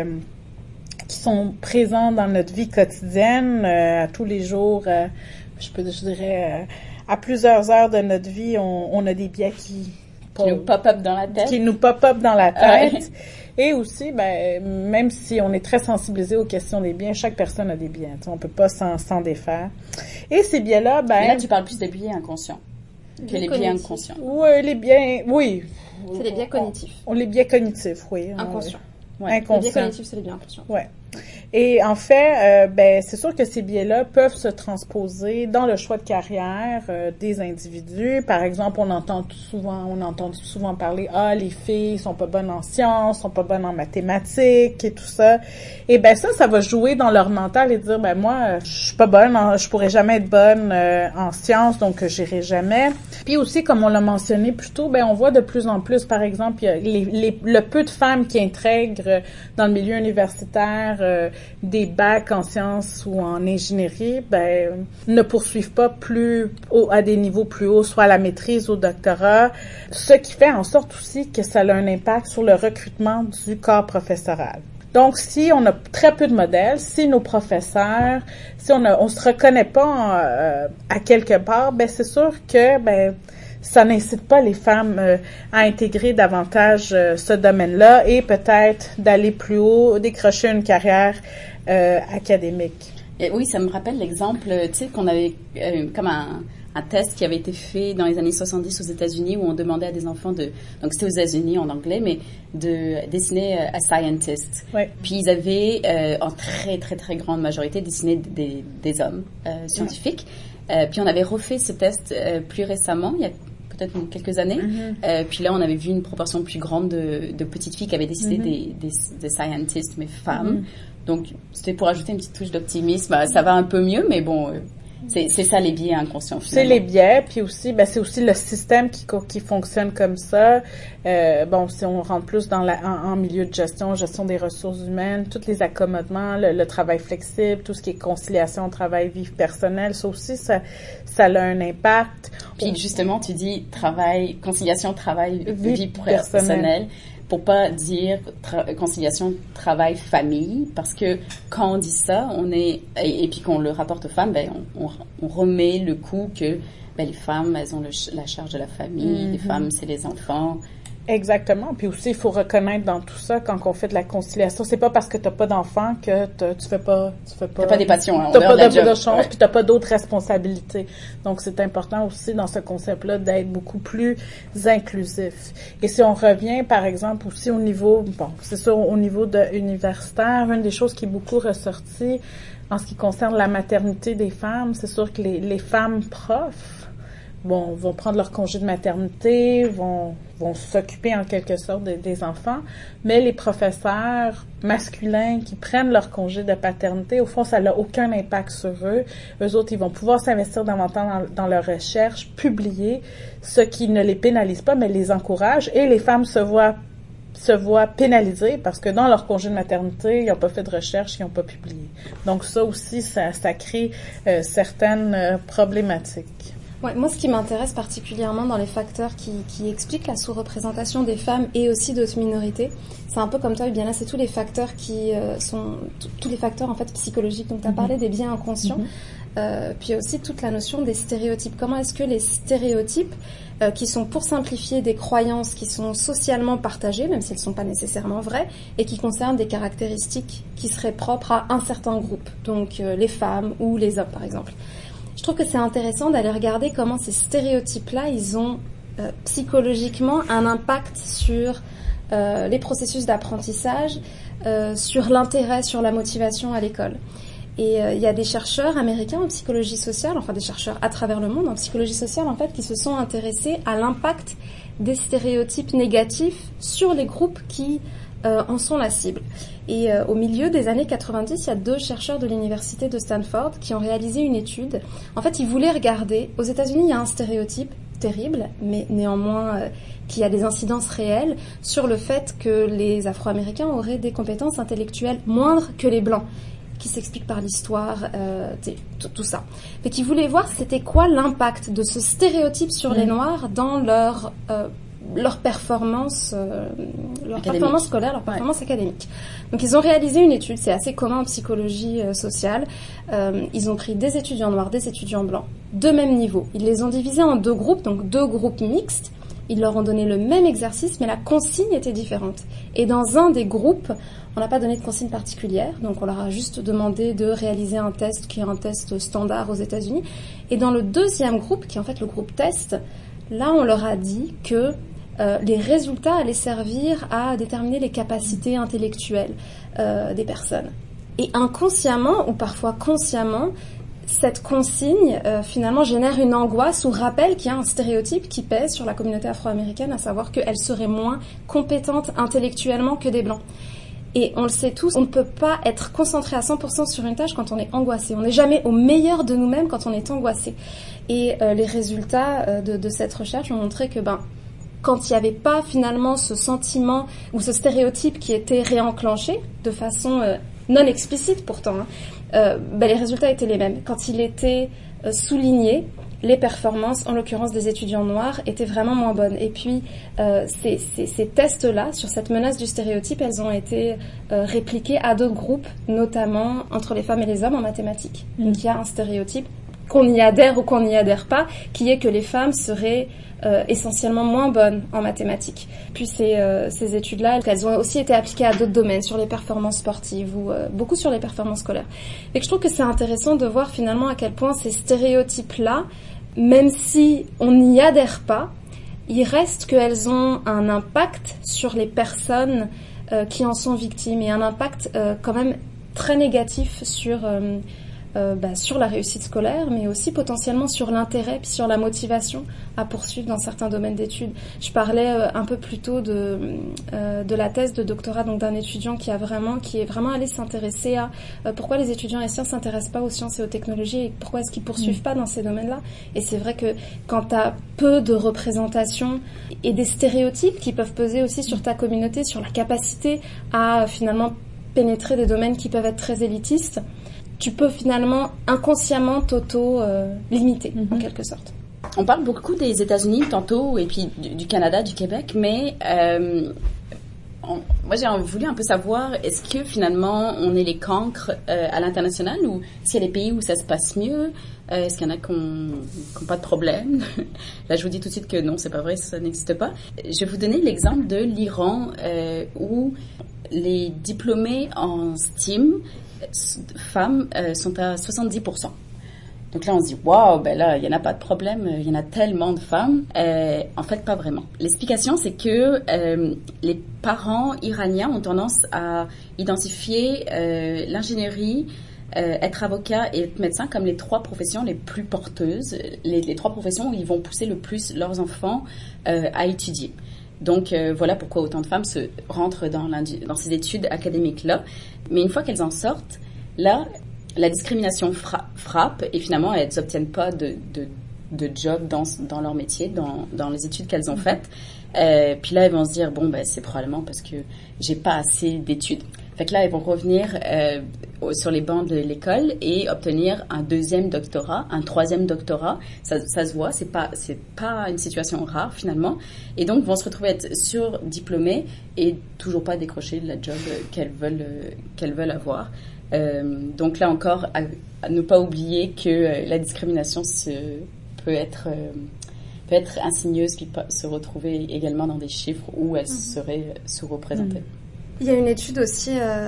sont présents dans notre vie quotidienne, à tous les jours. Je dirais, à plusieurs heures de notre vie, on a des biais qui nous pop-up dans la tête. Qui nous pop-up dans la tête. Et aussi, ben, même si on est très sensibilisé aux questions des biais, chaque personne a des biais. Tu sais, on peut pas s'en défaire. Et ces biais-là, ben... Mais là, tu parles plus des biais inconscients que les biais inconscients. Oui, les biais... Oui. C'est les biais cognitifs. Les biais cognitifs, oui. Inconscients. Ouais. Inconscients. Les biais cognitifs, c'est les biais inconscients. Ouais. Et en fait, ben, c'est sûr que ces biais-là peuvent se transposer dans le choix de carrière des individus. Par exemple, on entend souvent parler, les filles sont pas bonnes en sciences, sont pas bonnes en mathématiques et tout ça. Et ben ça va jouer dans leur mental et dire, ben moi, je suis pas bonne, je pourrais jamais être bonne en sciences, donc j'irai jamais. Puis aussi, comme on l'a mentionné plus tôt, ben on voit de plus en plus, par exemple, il y a le peu de femmes qui intègrent dans le milieu universitaire des bacs en sciences ou en ingénierie, ben ne poursuivent pas plus à des niveaux plus hauts, soit à la maîtrise ou au doctorat, ce qui fait en sorte aussi que ça a un impact sur le recrutement du corps professoral. Donc, si on a très peu de modèles, si nos professeurs, si on se reconnaît pas à quelque part, ben c'est sûr que ça n'incite pas les femmes à intégrer davantage ce domaine-là et peut-être d'aller plus haut, décrocher une carrière académique. Et oui, ça me rappelle l'exemple, tu sais, qu'on avait comme un test qui avait été fait dans les années 70 aux États-Unis où on demandait à des enfants donc c'était aux États-Unis en anglais, mais de dessiner a scientist. Ouais. Puis ils avaient en très très très grande majorité dessiné des hommes scientifiques. Puis on avait refait ce test plus récemment, il y a peut-être quelques années. Puis là, on avait vu une proportion plus grande de petites filles qui avaient décidé des scientists, mais femmes. Donc, c'était pour ajouter une petite touche d'optimisme. Ça va un peu mieux, mais bon, c'est ça les biais inconscients. Finalement. C'est les biais, puis aussi, c'est aussi le système qui fonctionne comme ça. Si on rentre plus dans en milieu de gestion des ressources humaines, tous les accommodements, le travail flexible, tout ce qui est conciliation travail-vie personnelle, ça aussi, ça a un impact. Puis justement, tu dis conciliation travail-vie personnelle. Pour pas dire conciliation travail-famille, parce que quand on dit ça, et puis qu'on le rapporte aux femmes, on remet le coup que les femmes, elles ont la charge de la famille, les femmes, c'est les enfants. Exactement. Puis aussi, il faut reconnaître dans tout ça, quand on fait de la conciliation, c'est pas parce que t'as pas d'enfants que tu fais pas t'as pas des passions, t'as pas de choses, puis t'as pas d'autres responsabilités. Donc, c'est important aussi dans ce concept-là d'être beaucoup plus inclusif. Et si on revient, par exemple, aussi au niveau, c'est sûr, au niveau universitaire, une des choses qui est beaucoup ressortie en ce qui concerne la maternité des femmes, c'est sûr que les femmes profs, vont prendre leur congé de maternité, vont s'occuper en quelque sorte des enfants, mais les professeurs masculins qui prennent leur congé de paternité, au fond, ça n'a aucun impact sur eux. Eux autres, ils vont pouvoir s'investir davantage dans leur recherche, publier, ce qui ne les pénalise pas, mais les encourage, et les femmes se voient pénalisées parce que dans leur congé de maternité, ils n'ont pas fait de recherche, ils n'ont pas publié. Donc ça aussi, ça crée certaines problématiques. Ouais, moi, ce qui m'intéresse particulièrement dans les facteurs qui expliquent la sous-représentation des femmes et aussi d'autres minorités, c'est un peu comme toi, bien là, c'est tous les facteurs qui sont tous les facteurs en fait psychologiques. Donc, tu as parlé des biais inconscients, puis aussi toute la notion des stéréotypes. Comment est-ce que les stéréotypes, qui sont pour simplifier des croyances qui sont socialement partagées, même si elles ne sont pas nécessairement vraies, et qui concernent des caractéristiques qui seraient propres à un certain groupe, donc les femmes ou les hommes, par exemple. Je trouve que c'est intéressant d'aller regarder comment ces stéréotypes-là, ils ont psychologiquement un impact sur les processus d'apprentissage, sur l'intérêt, sur la motivation à l'école. Et il y a des chercheurs américains en psychologie sociale, enfin des chercheurs à travers le monde en psychologie sociale en fait, qui se sont intéressés à l'impact des stéréotypes négatifs sur les groupes qui en sont la cible. Et au milieu des années 90, il y a 2 chercheurs de l'université de Stanford qui ont réalisé une étude. En fait, ils voulaient regarder, aux États-Unis, il y a un stéréotype terrible, mais néanmoins qui a des incidences réelles sur le fait que les Afro-Américains auraient des compétences intellectuelles moindres que les Blancs, qui s'explique par l'histoire, tout ça. Mais qui voulaient voir c'était quoi l'impact de ce stéréotype sur les Noirs dans leur performance, performance scolaire, leur performance académique. Donc ils ont réalisé une étude, c'est assez commun en psychologie sociale. Ils ont pris des étudiants noirs, des étudiants blancs, de même niveau. Ils les ont divisés en 2 groupes, donc 2 groupes mixtes. Ils leur ont donné le même exercice, mais la consigne était différente. Et dans un des groupes, on n'a pas donné de consigne particulière, donc on leur a juste demandé de réaliser un test qui est un test standard aux États-Unis. Et dans le deuxième groupe, qui est en fait le groupe test, là on leur a dit que les résultats allaient servir à déterminer les capacités intellectuelles des personnes. Et inconsciemment, ou parfois consciemment, cette consigne finalement génère une angoisse ou rappelle qu'il y a un stéréotype qui pèse sur la communauté afro-américaine, à savoir qu'elle serait moins compétente intellectuellement que des Blancs. Et on le sait tous, on ne peut pas être concentré à 100% sur une tâche quand on est angoissé. On n'est jamais au meilleur de nous-mêmes quand on est angoissé. Et les résultats de cette recherche ont montré que quand il n'y avait pas finalement ce sentiment ou ce stéréotype qui était réenclenché de façon non explicite pourtant, les résultats étaient les mêmes. Quand il était souligné, les performances, en l'occurrence des étudiants noirs, étaient vraiment moins bonnes. Et puis, ces tests-là, sur cette menace du stéréotype, elles ont été répliquées à d'autres groupes, notamment entre les femmes et les hommes en mathématiques. Donc, il y a un stéréotype, qu'on y adhère ou qu'on n'y adhère pas, qui est que les femmes seraient essentiellement moins bonnes en mathématiques. Puis ces études-là, elles ont aussi été appliquées à d'autres domaines, sur les performances sportives ou beaucoup sur les performances scolaires. Et que je trouve que c'est intéressant de voir finalement à quel point ces stéréotypes-là, même si on n'y adhère pas, il reste qu'elles ont un impact sur les personnes qui en sont victimes et un impact quand même très négatif sur la réussite scolaire, mais aussi potentiellement sur l'intérêt puis sur la motivation à poursuivre dans certains domaines d'études. Je parlais un peu plus tôt de la thèse de doctorat donc d'un étudiant qui est vraiment allé s'intéresser à pourquoi les étudiants en sciences s'intéressent pas aux sciences et aux technologies et pourquoi est-ce qu'ils poursuivent pas dans ces domaines-là. Et c'est vrai que quand tu as peu de représentation et des stéréotypes qui peuvent peser aussi sur ta communauté, sur la capacité à finalement pénétrer des domaines qui peuvent être très élitistes, tu peux finalement inconsciemment t'auto-limiter en quelque sorte. On parle beaucoup des États-Unis tantôt et puis du Canada, du Québec, mais moi j'ai voulu un peu savoir, est-ce que finalement on est les cancres à l'international ou est-ce qu'il y a des pays où ça se passe mieux? Est-ce qu'il y en a qui n'ont pas de problème? Là je vous dis tout de suite que non, c'est pas vrai, ça n'existe pas. Je vais vous donner l'exemple de l'Iran où les diplômés en STEAM femmes sont à 70%. Donc là, on se dit, waouh, là, il n'y en a pas de problème, il y en a tellement de femmes. En fait, pas vraiment. L'explication, c'est que les parents iraniens ont tendance à identifier l'ingénierie, être avocat et être médecin comme les 3 professions les plus porteuses, les 3 professions où ils vont pousser le plus leurs enfants à étudier. Donc, voilà pourquoi autant de femmes se rentrent dans ces études académiques-là. Mais une fois qu'elles en sortent, là, la discrimination frappe et finalement, elles n'obtiennent pas de job dans leur métier, dans les études qu'elles ont faites. Puis là, elles vont se dire, c'est probablement parce que j'ai pas assez d'études. Fait que là, elles vont revenir sur les bancs de l'école et obtenir un 2e doctorat, un 3e doctorat. Ça se voit, c'est pas une situation rare finalement. Et donc vont se retrouver être surdiplômées et toujours pas décrocher la job qu'elles veulent avoir. Donc là encore, à ne pas oublier que la discrimination peut être insigneuse puis se retrouver également dans des chiffres où elle serait sous-représentée. Il y a une étude aussi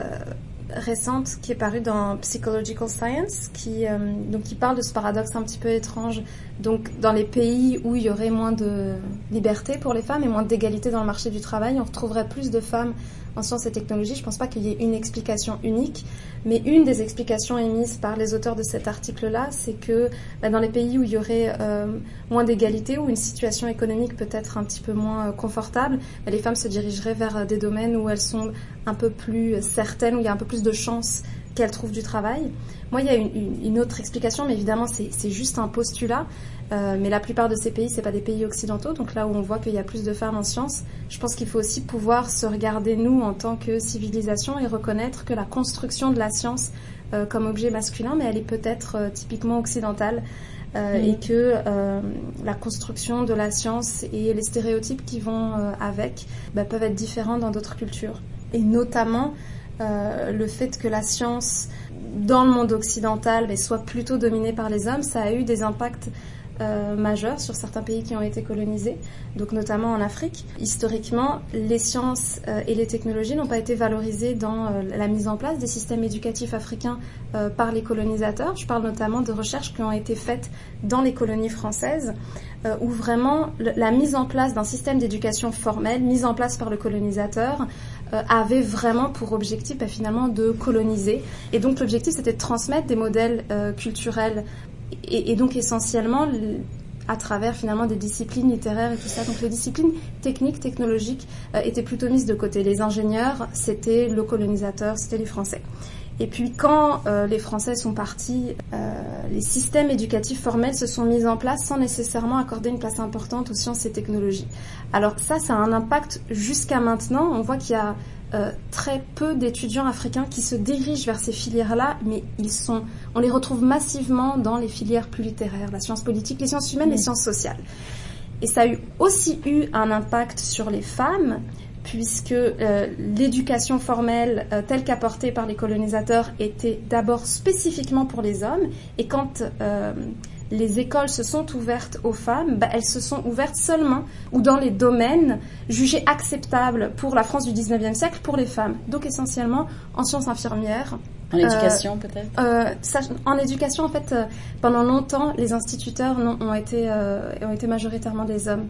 récente qui est parue dans Psychological Science qui parle de ce paradoxe un petit peu étrange. Donc dans les pays où il y aurait moins de liberté pour les femmes et moins d'égalité dans le marché du travail, on retrouverait plus de femmes en sciences et technologies. Je ne pense pas qu'il y ait une explication unique, mais une des explications émises par les auteurs de cet article-là, c'est que dans les pays où il y aurait moins d'égalité, où une situation économique peut être un petit peu moins confortable, les femmes se dirigeraient vers des domaines où elles sont un peu plus certaines, où il y a un peu plus de chances qu'elles trouvent du travail. Moi, il y a une autre explication, mais évidemment, c'est juste un postulat. Mais la plupart de ces pays, c'est pas des pays occidentaux, donc là où on voit qu'il y a plus de femmes en sciences, je pense qu'il faut aussi pouvoir se regarder, nous, en tant que civilisation, et reconnaître que la construction de la science comme objet masculin, mais elle est peut-être typiquement occidentale, et que la construction de la science et les stéréotypes qui vont avec peuvent être différents dans d'autres cultures. Et notamment le fait que la science, dans le monde occidental, soit plutôt dominée par les hommes, ça a eu des impacts majeurs sur certains pays qui ont été colonisés, donc notamment en Afrique. Historiquement, les sciences et les technologies n'ont pas été valorisées dans la mise en place des systèmes éducatifs africains par les colonisateurs. Je parle notamment de recherches qui ont été faites dans les colonies françaises, où vraiment la mise en place d'un système d'éducation formelle, mise en place par le colonisateur, avait vraiment pour objectif finalement de coloniser. Et donc l'objectif, c'était de transmettre des modèles culturels et donc essentiellement à travers finalement des disciplines littéraires et tout ça. Donc les disciplines techniques, technologiques étaient plutôt mises de côté. Les ingénieurs, c'était le colonisateur, c'était les Français. Et puis quand les Français sont partis, les systèmes éducatifs formels se sont mis en place sans nécessairement accorder une place importante aux sciences et technologies. Alors ça a un impact jusqu'à maintenant. On voit qu'il y a très peu d'étudiants africains qui se dirigent vers ces filières-là, mais on les retrouve massivement dans les filières plus littéraires, la science politique, les sciences humaines, les sciences sociales. Et ça a aussi eu un impact sur les femmes, puisque l'éducation formelle telle qu'apportée par les colonisateurs était d'abord spécifiquement pour les hommes, et quand les écoles se sont ouvertes aux femmes, elles se sont ouvertes seulement ou dans les domaines jugés acceptables pour la France du 19e siècle pour les femmes. Donc essentiellement en sciences infirmières. En éducation peut-être En éducation, en fait, pendant longtemps, les instituteurs ont été majoritairement des hommes,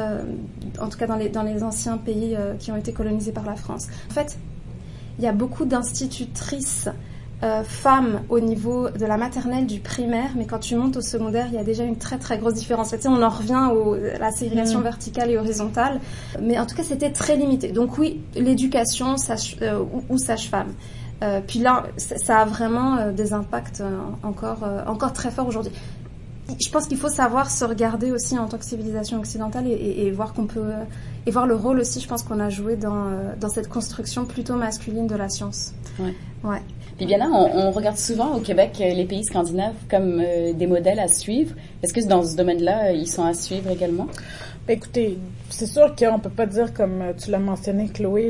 en tout cas dans les anciens pays qui ont été colonisés par la France. En fait, il y a beaucoup d'institutrices femmes au niveau de la maternelle, du primaire, mais quand tu montes au secondaire, il y a déjà une très très grosse différence. Tu sais, on en revient à la ségrégation verticale et horizontale, mais en tout cas c'était très limité. Donc oui, l'éducation ou sage-femme. Puis là, ça a vraiment des impacts encore très forts aujourd'hui. Je pense qu'il faut savoir se regarder aussi en tant que civilisation occidentale et voir qu'on peut et voir le rôle aussi, je pense, qu'on a joué dans cette construction plutôt masculine de la science. Ouais. Puis bien là, on regarde souvent au Québec les pays scandinaves comme des modèles à suivre. Est-ce que dans ce domaine-là, ils sont à suivre également? Écoutez, c'est sûr qu'on peut pas dire, comme tu l'as mentionné, Chloé,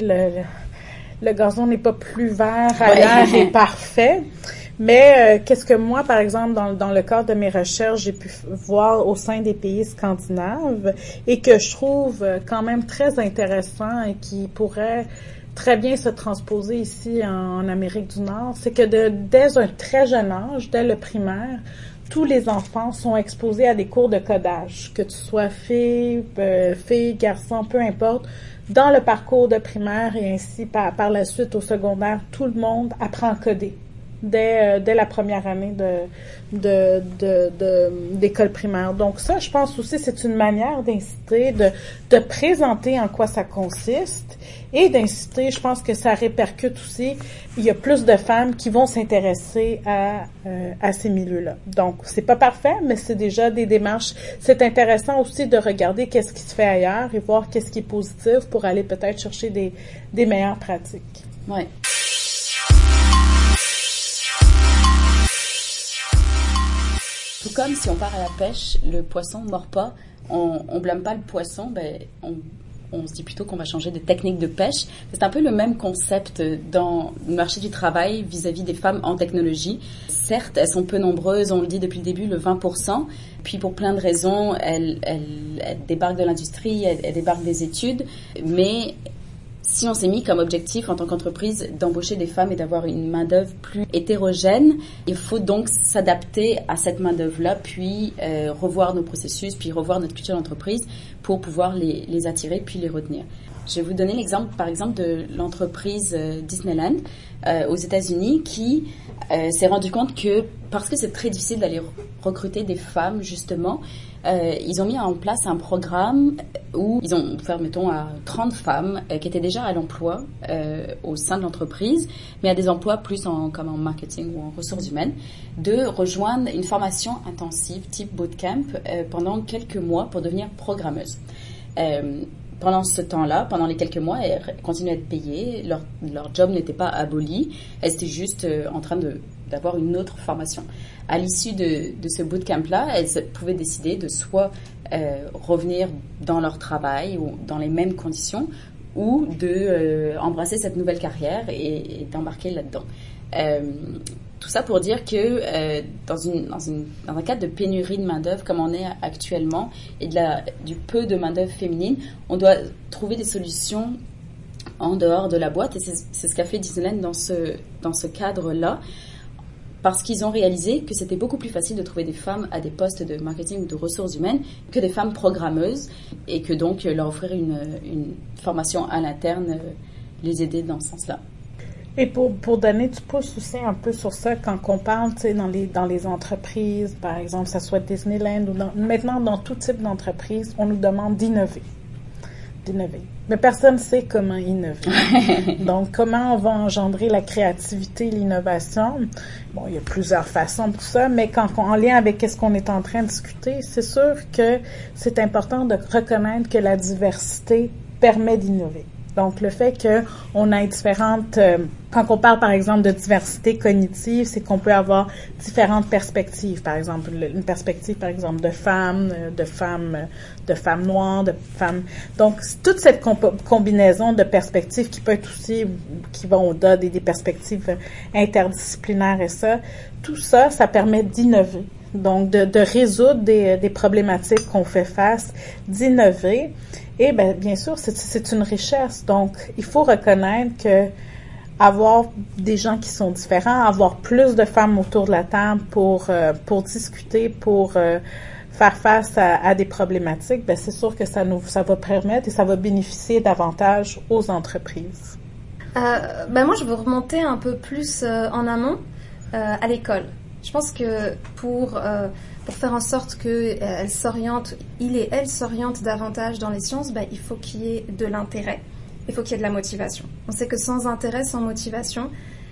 le gazon n'est pas plus vert ailleurs et parfait. Mais qu'est-ce que moi, par exemple, dans le cadre de mes recherches, j'ai pu voir au sein des pays scandinaves et que je trouve quand même très intéressant et qui pourrait très bien se transposer ici en Amérique du Nord, c'est que dès un très jeune âge, dès le primaire, tous les enfants sont exposés à des cours de codage, que tu sois fille, garçon, peu importe. Dans le parcours de primaire et ainsi par la suite au secondaire, tout le monde apprend à coder dès la première année d'école primaire. Donc ça, je pense aussi, c'est une manière d'inciter, de présenter en quoi ça consiste et d'inciter, je pense que ça répercute aussi, il y a plus de femmes qui vont s'intéresser à ces milieux-là. Donc, c'est pas parfait, mais c'est déjà des démarches. C'est intéressant aussi de regarder qu'est-ce qui se fait ailleurs et voir qu'est-ce qui est positif pour aller peut-être chercher des meilleures pratiques. Ouais. tout comme si on part à la pêche, le poisson ne mord pas, on blâme pas le poisson, on se dit plutôt qu'on va changer de technique de pêche. C'est un peu le même concept dans le marché du travail vis-à-vis des femmes en technologie. Certes, elles sont peu nombreuses, on le dit depuis le début, le 20%. Puis pour plein de raisons, elles débarquent de l'industrie, elles débarquent des études. Mais si on s'est mis comme objectif en tant qu'entreprise d'embaucher des femmes et d'avoir une main-d'œuvre plus hétérogène, il faut donc s'adapter à cette main-d'œuvre-là, puis revoir nos processus, puis revoir notre culture d'entreprise pour pouvoir les attirer puis les retenir. Je vais vous donner l'exemple, par exemple, de l'entreprise Disneyland aux États-Unis qui s'est rendu compte que, parce que c'est très difficile d'aller recruter des femmes, justement, ils ont mis en place un programme où ils ont offert, mettons, à 30 femmes qui étaient déjà à l'emploi au sein de l'entreprise, mais à des emplois plus comme en marketing ou en ressources humaines, de rejoindre une formation intensive type bootcamp pendant quelques mois pour devenir programmeuse. Pendant ce temps-là, pendant les quelques mois, elles continuaient à être payées, leur job n'était pas aboli, elles étaient juste en train d'avoir une autre formation. À l'issue de ce bootcamp-là, elles pouvaient décider de soit revenir dans leur travail ou dans les mêmes conditions, ou de embrasser cette nouvelle carrière et d'embarquer là-dedans. Tout ça pour dire que dans un cadre de pénurie de main-d'œuvre comme on est actuellement et du peu de main-d'œuvre féminine, on doit trouver des solutions en dehors de la boîte, et c'est ce qu'a fait Disneyland dans ce cadre-là, parce qu'ils ont réalisé que c'était beaucoup plus facile de trouver des femmes à des postes de marketing ou de ressources humaines que des femmes programmeuses, et que donc leur offrir une formation à l'interne les aider dans ce sens-là. Et pour donner du pouce aussi un peu sur ça, quand on parle, tu sais, dans les entreprises, par exemple, que ça soit Disneyland ou maintenant dans tout type d'entreprise, on nous demande d'innover. Mais personne ne sait comment innover. Donc, comment on va engendrer la créativité, l'innovation? Bon, il y a plusieurs façons pour ça, mais en lien avec ce qu'on est en train de discuter, c'est sûr que c'est important de reconnaître que la diversité permet d'innover. Donc, le fait qu'on ait différentes... quand on parle, par exemple, de diversité cognitive, c'est qu'on peut avoir différentes perspectives. Par exemple, une perspective, par exemple, de femmes noires, de femmes... Donc, toute cette combinaison de perspectives qui peut être aussi... qui vont au-delà des perspectives interdisciplinaires et ça, tout ça, ça permet d'innover. Donc, de résoudre des problématiques qu'on fait face, d'innover. Et bien sûr, c'est une richesse. Donc, il faut reconnaître que avoir des gens qui sont différents, avoir plus de femmes autour de la table pour discuter, pour faire face à des problématiques, c'est sûr que ça va permettre et ça va bénéficier davantage aux entreprises. Moi, je veux remonter un peu plus en amont à l'école. Je pense que pour faire en sorte qu'il et elle s'orientent davantage dans les sciences, il faut qu'il y ait de l'intérêt, il faut qu'il y ait de la motivation. On sait que sans intérêt, sans motivation,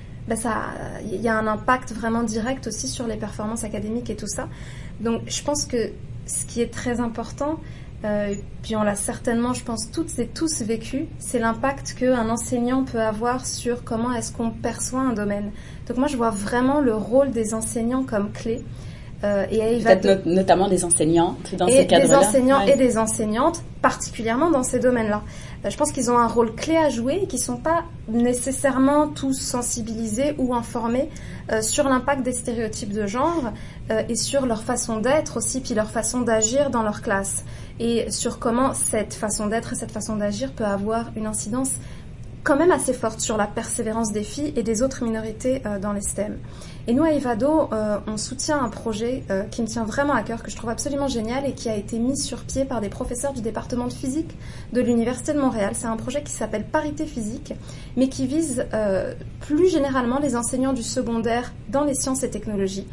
il y a un impact vraiment direct aussi sur les performances académiques et tout ça. Donc, je pense que ce qui est très important, puis on l'a certainement, je pense, toutes et tous vécu, c'est l'impact qu'un enseignant peut avoir sur comment est-ce qu'on perçoit un domaine. Donc moi, je vois vraiment le rôle des enseignants comme clé. Peut-être notamment des enseignantes dans ces cadres-là. Des enseignants et des enseignantes, particulièrement dans ces domaines-là. Je pense qu'ils ont un rôle clé à jouer et qu'ils ne sont pas nécessairement tous sensibilisés ou informés sur l'impact des stéréotypes de genre et sur leur façon d'être aussi, puis leur façon d'agir dans leur classe. Et sur comment cette façon d'être et cette façon d'agir peut avoir une incidence quand même assez forte sur la persévérance des filles et des autres minorités dans les STEM. Et nous, à Evado, on soutient un projet qui me tient vraiment à cœur, que je trouve absolument génial et qui a été mis sur pied par des professeurs du département de physique de l'Université de Montréal. C'est un projet qui s'appelle Parité physique, mais qui vise plus généralement les enseignants du secondaire dans les sciences et technologies.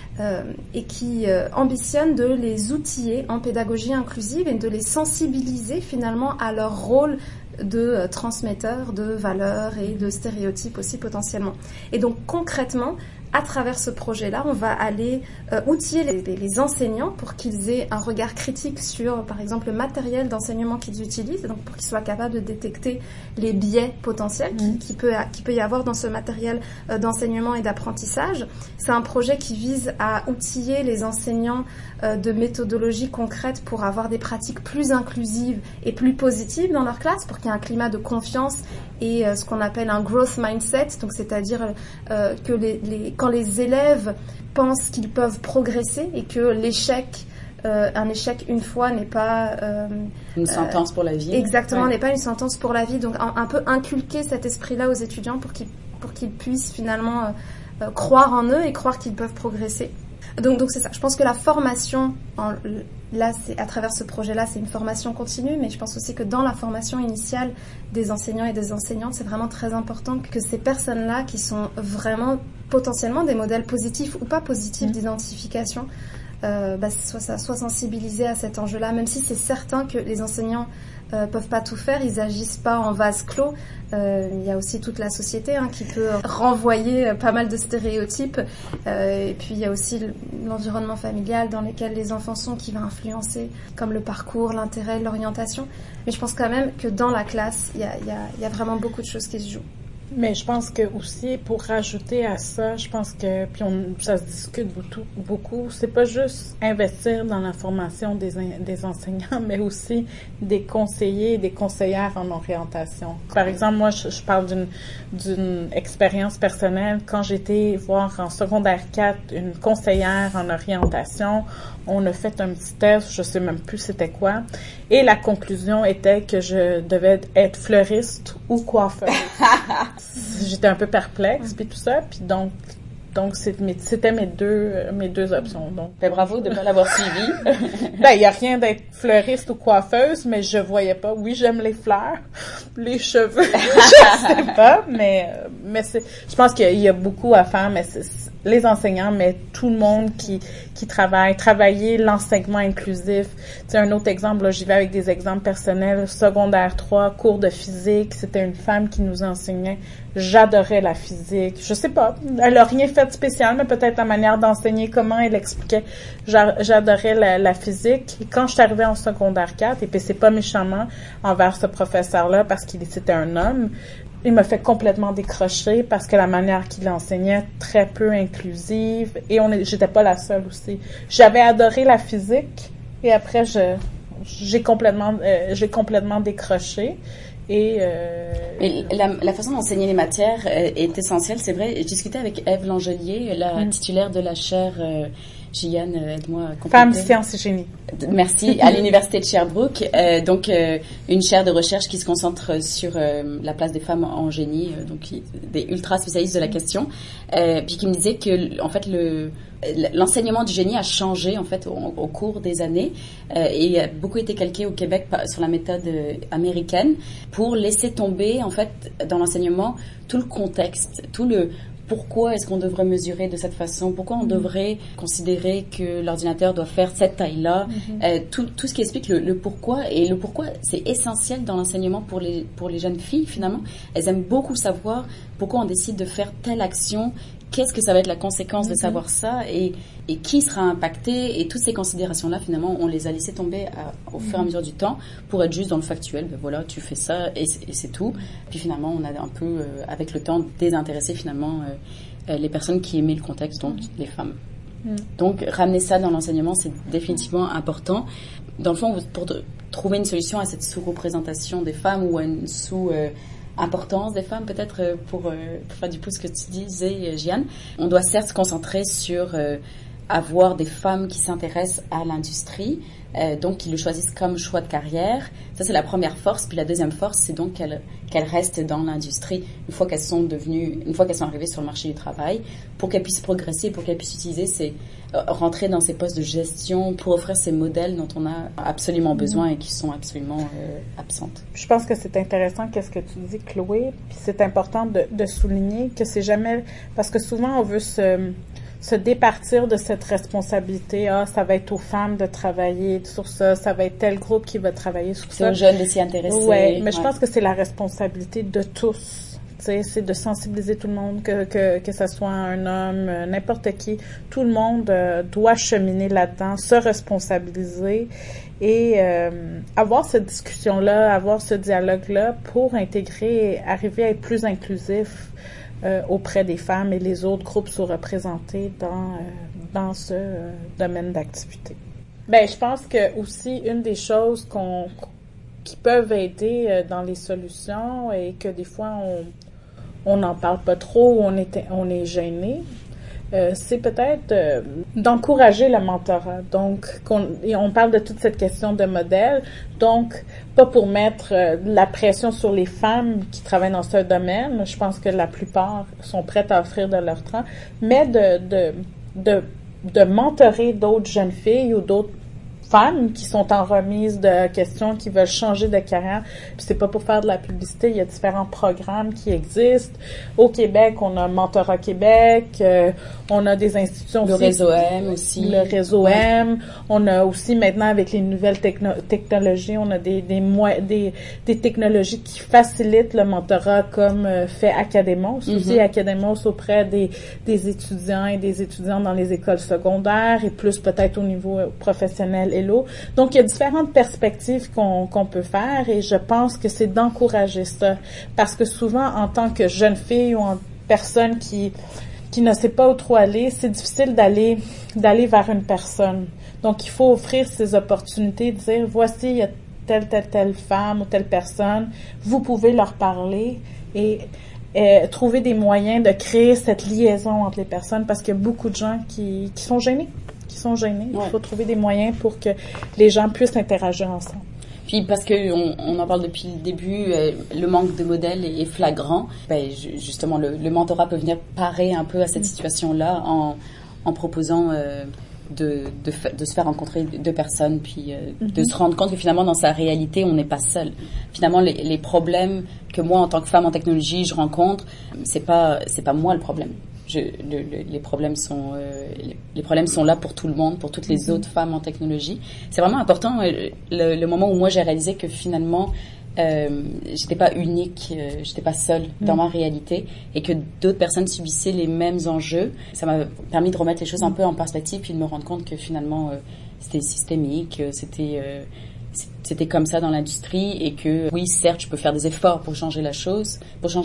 Et qui ambitionne de les outiller en pédagogie inclusive et de les sensibiliser finalement à leur rôle de transmetteurs de valeurs et de stéréotypes aussi potentiellement. Et donc concrètement, à travers ce projet-là, on va aller outiller les enseignants pour qu'ils aient un regard critique sur, par exemple, le matériel d'enseignement qu'ils utilisent, donc pour qu'ils soient capables de détecter les biais potentiels qu'il peut y avoir dans ce matériel d'enseignement et d'apprentissage. C'est un projet qui vise à outiller les enseignants de méthodologies concrètes pour avoir des pratiques plus inclusives et plus positives dans leur classe, pour qu'il y ait un climat de confiance et ce qu'on appelle un growth mindset, donc c'est-à-dire que quand les élèves pensent qu'ils peuvent progresser et que un échec une fois n'est pas une sentence pour la vie. Exactement, n'est pas une sentence pour la vie. Donc un peu inculquer cet esprit-là aux étudiants pour qu'ils puissent finalement croire en eux et croire qu'ils peuvent progresser. Donc c'est ça. Je pense que la formation, là, c'est à travers ce projet-là, c'est une formation continue, mais je pense aussi que dans la formation initiale des enseignants et des enseignantes, c'est vraiment très important que ces personnes-là, qui sont vraiment potentiellement des modèles positifs ou pas positifs d'identification, soient sensibilisés à cet enjeu-là, même si c'est certain que les enseignants peuvent pas tout faire, ils agissent pas en vase clos. Il y a aussi toute la société qui peut renvoyer pas mal de stéréotypes. Et puis il y a aussi l'environnement familial dans lequel les enfants sont qui va influencer, comme le parcours, l'intérêt, l'orientation. Mais je pense quand même que dans la classe, il y a vraiment beaucoup de choses qui se jouent. Mais je pense que aussi, pour rajouter à ça, je pense que, puis ça se discute beaucoup, c'est pas juste investir dans la formation des enseignants, mais aussi des conseillers et des conseillères en orientation. Par exemple, moi, je parle d'une expérience personnelle. Quand j'étais voir en secondaire 4 une conseillère en orientation, on a fait un petit test, je sais même plus c'était quoi, et la conclusion était que je devais être fleuriste ou coiffeuse. J'étais un peu perplexe puis tout ça, puis donc c'était mes deux options. Donc bravo de pas l'avoir suivi. Il y a rien d'être fleuriste ou coiffeuse, mais je voyais pas. Oui, j'aime les fleurs, les cheveux, je sais pas, mais je pense qu'il y a beaucoup à faire, mais les enseignants, mais tout le monde qui travailler l'enseignement inclusif. Tu sais, un autre exemple, là, j'y vais avec des exemples personnels. Secondaire 3, cours de physique, c'était une femme qui nous enseignait. J'adorais la physique. Je sais pas, elle a rien fait de spécial, mais peut-être la manière d'enseigner, comment elle expliquait. J'adorais la physique. Et quand je suis arrivée en secondaire 4, et puis c'est pas méchamment envers ce professeur-là parce c'était un homme, il m'a fait complètement décrocher parce que la manière qu'il enseignait, très peu inclusive, et j'étais pas la seule aussi. J'avais adoré la physique, et après j'ai complètement décroché. Et la façon d'enseigner les matières est essentielle, c'est vrai. Je discutais avec Ève Langelier, la titulaire de la chaire Gianne, aide-moi à compléter. Femmes, sciences et génie. Merci, à l'université de Sherbrooke. Donc, une chaire de recherche qui se concentre sur la place des femmes en génie, donc des ultra spécialistes de la question, puis qui me disait que, en fait, l'enseignement du génie a changé en fait au cours des années et a beaucoup été calqué au Québec sur la méthode américaine pour laisser tomber en fait dans l'enseignement tout le contexte, tout le pourquoi est-ce qu'on devrait mesurer de cette façon, pourquoi on devrait considérer que l'ordinateur doit faire cette taille-là, tout ce qui explique le pourquoi. Et le pourquoi, c'est essentiel dans l'enseignement pour les jeunes filles, finalement. Elles aiment beaucoup savoir pourquoi on décide de faire telle action, qu'est-ce que ça va être la conséquence de savoir ça et qui sera impacté. Et toutes ces considérations-là, finalement, on les a laissées tomber au fur et à mesure du temps pour être juste dans le factuel. Ben voilà, tu fais ça et c'est tout. Puis finalement, on a un peu, avec le temps, désintéressé finalement les personnes qui aimaient le contexte, donc les femmes. Donc, ramener ça dans l'enseignement, c'est définitivement important. Dans le fond, pour trouver une solution à cette sous-représentation des femmes ou à une importance des femmes, peut-être pour faire du pouce que tu disais, Gianne. On doit certes se concentrer sur avoir des femmes qui s'intéressent à l'industrie, donc qui le choisissent comme choix de carrière. Ça, c'est la première force. Puis la deuxième force, c'est donc qu'elles restent dans l'industrie une fois qu'elles sont arrivées sur le marché du travail, pour qu'elles puissent progresser, pour qu'elles puissent utiliser rentrer dans ces postes de gestion pour offrir ces modèles dont on a absolument besoin et qui sont absolument absentes. Je pense que c'est intéressant qu'est-ce que tu dis, Chloé, puis c'est important de souligner que c'est jamais... Parce que souvent, on veut se départir de cette responsabilité. Ah, ça va être aux femmes de travailler sur ça, ça va être tel groupe qui va travailler sur ça. C'est aux jeunes de s'y intéresser. Oui, mais je pense que c'est la responsabilité de tous. c'est de sensibiliser tout le monde, que ça soit un homme, n'importe qui. Tout le monde doit cheminer là-dedans, se responsabiliser et avoir cette discussion-là, avoir ce dialogue-là pour intégrer et arriver à être plus inclusif auprès des femmes et les autres groupes sous-représentés dans ce domaine d'activité. Ben, je pense que aussi une des choses qui peuvent aider dans les solutions et que des fois on n'en parle pas trop, on est gêné, c'est peut-être d'encourager le mentorat. Donc, on parle de toute cette question de modèle. Donc, pas pour mettre la pression sur les femmes qui travaillent dans ce domaine. Je pense que la plupart sont prêtes à offrir de leur temps, mais de mentorer d'autres jeunes filles ou d'autres femmes qui sont en remise de questions, qui veulent changer de carrière. Puis c'est pas pour faire de la publicité, il y a différents programmes qui existent. Au Québec, on a Mentorat Québec, on a des institutions le réseau M aussi. Le réseau M. On a aussi maintenant avec les nouvelles technologies, on a des technologies qui facilitent le mentorat comme fait Academos. Aussi Academos auprès des étudiants et des étudiantes dans les écoles secondaires et plus peut-être au niveau professionnel et l'eau. Donc, il y a différentes perspectives qu'on peut faire et je pense que c'est d'encourager ça. Parce que souvent, en tant que jeune fille ou en personne qui ne sait pas où trop aller, c'est difficile d'aller vers une personne. Donc, il faut offrir ces opportunités, de dire, voici, il y a telle femme ou telle personne, vous pouvez leur parler et trouver des moyens de créer cette liaison entre les personnes parce qu'il y a beaucoup de gens qui sont gênés. Ouais. Il faut trouver des moyens pour que les gens puissent interagir ensemble. Puis parce que on en parle depuis le début, le manque de modèles est flagrant. Ben, justement, le mentorat peut venir parer un peu à cette situation-là en proposant de se faire rencontrer deux personnes, puis de se rendre compte que finalement dans sa réalité on n'est pas seul. Finalement les problèmes que moi en tant que femme en technologie je rencontre, c'est pas moi le problème. Les problèmes sont là pour tout le monde, pour toutes les autres femmes en technologie. C'est vraiment important le moment où moi j'ai réalisé que finalement j'étais pas unique, j'étais pas seule dans ma réalité et que d'autres personnes subissaient les mêmes enjeux. Ça m'a permis de remettre les choses un peu en perspective puis de me rendre compte que finalement c'était systémique, c'était comme ça dans l'industrie et que oui, certes, je peux faire des efforts pour changer les choses,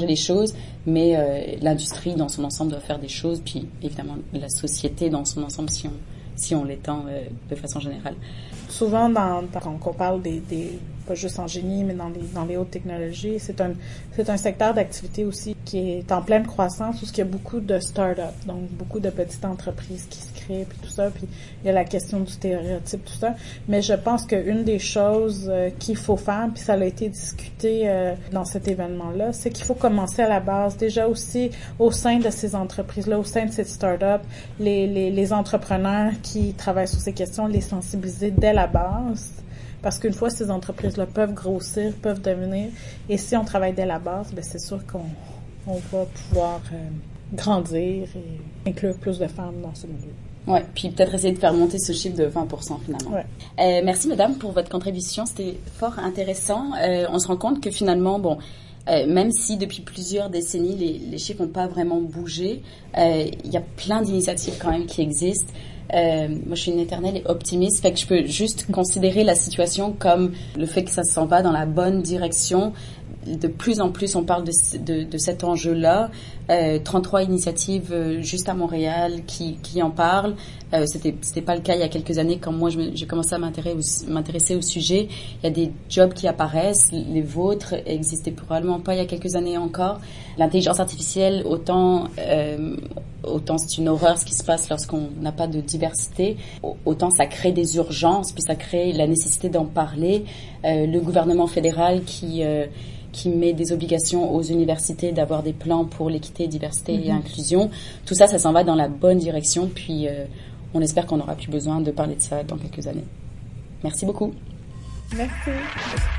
mais l'industrie dans son ensemble doit faire des choses, puis évidemment la société dans son ensemble si on l'étend de façon générale. Souvent, quand on parle des pas juste en génie, mais dans les hautes technologies, c'est un secteur d'activité aussi qui est en pleine croissance, où il y a beaucoup de start-up, donc beaucoup de petites entreprises qui se créent, puis tout ça, puis il y a la question du stéréotype, tout ça. Mais je pense qu'une des choses qu'il faut faire, puis ça a été discuté dans cet événement-là, c'est qu'il faut commencer à la base, déjà aussi au sein de ces entreprises-là, au sein de ces start-up, les entrepreneurs qui travaillent sur ces questions, les sensibiliser dès la base. Parce qu'une fois, ces entreprises-là peuvent grossir, peuvent devenir, et si on travaille dès la base, ben c'est sûr qu'on va pouvoir grandir et inclure plus de femmes dans ce milieu. Ouais, puis peut-être essayer de faire monter ce chiffre de 20% finalement. Ouais. Merci madame pour votre contribution, c'était fort intéressant. On se rend compte que finalement, même si depuis plusieurs décennies les chiffres n'ont pas vraiment bougé, il y a plein d'initiatives quand même qui existent. Moi, je suis une éternelle optimiste, fait que je peux juste considérer la situation comme le fait que ça s'en va dans la bonne direction. De plus en plus, on parle de cet enjeu-là. 33 initiatives juste à Montréal qui en parlent. C'était pas le cas il y a quelques années quand moi j'ai commencé à m'intéresser au sujet. Il y a des jobs qui apparaissent. Les vôtres existaient probablement pas il y a quelques années encore. L'intelligence artificielle, autant c'est une horreur ce qui se passe lorsqu'on n'a pas de diversité, autant ça crée des urgences, puis ça crée la nécessité d'en parler. Le gouvernement fédéral qui met des obligations aux universités d'avoir des plans pour l'équité, diversité et inclusion. Tout ça s'en va dans la bonne direction, puis on espère qu'on n'aura plus besoin de parler de ça dans quelques années. Merci beaucoup. Merci.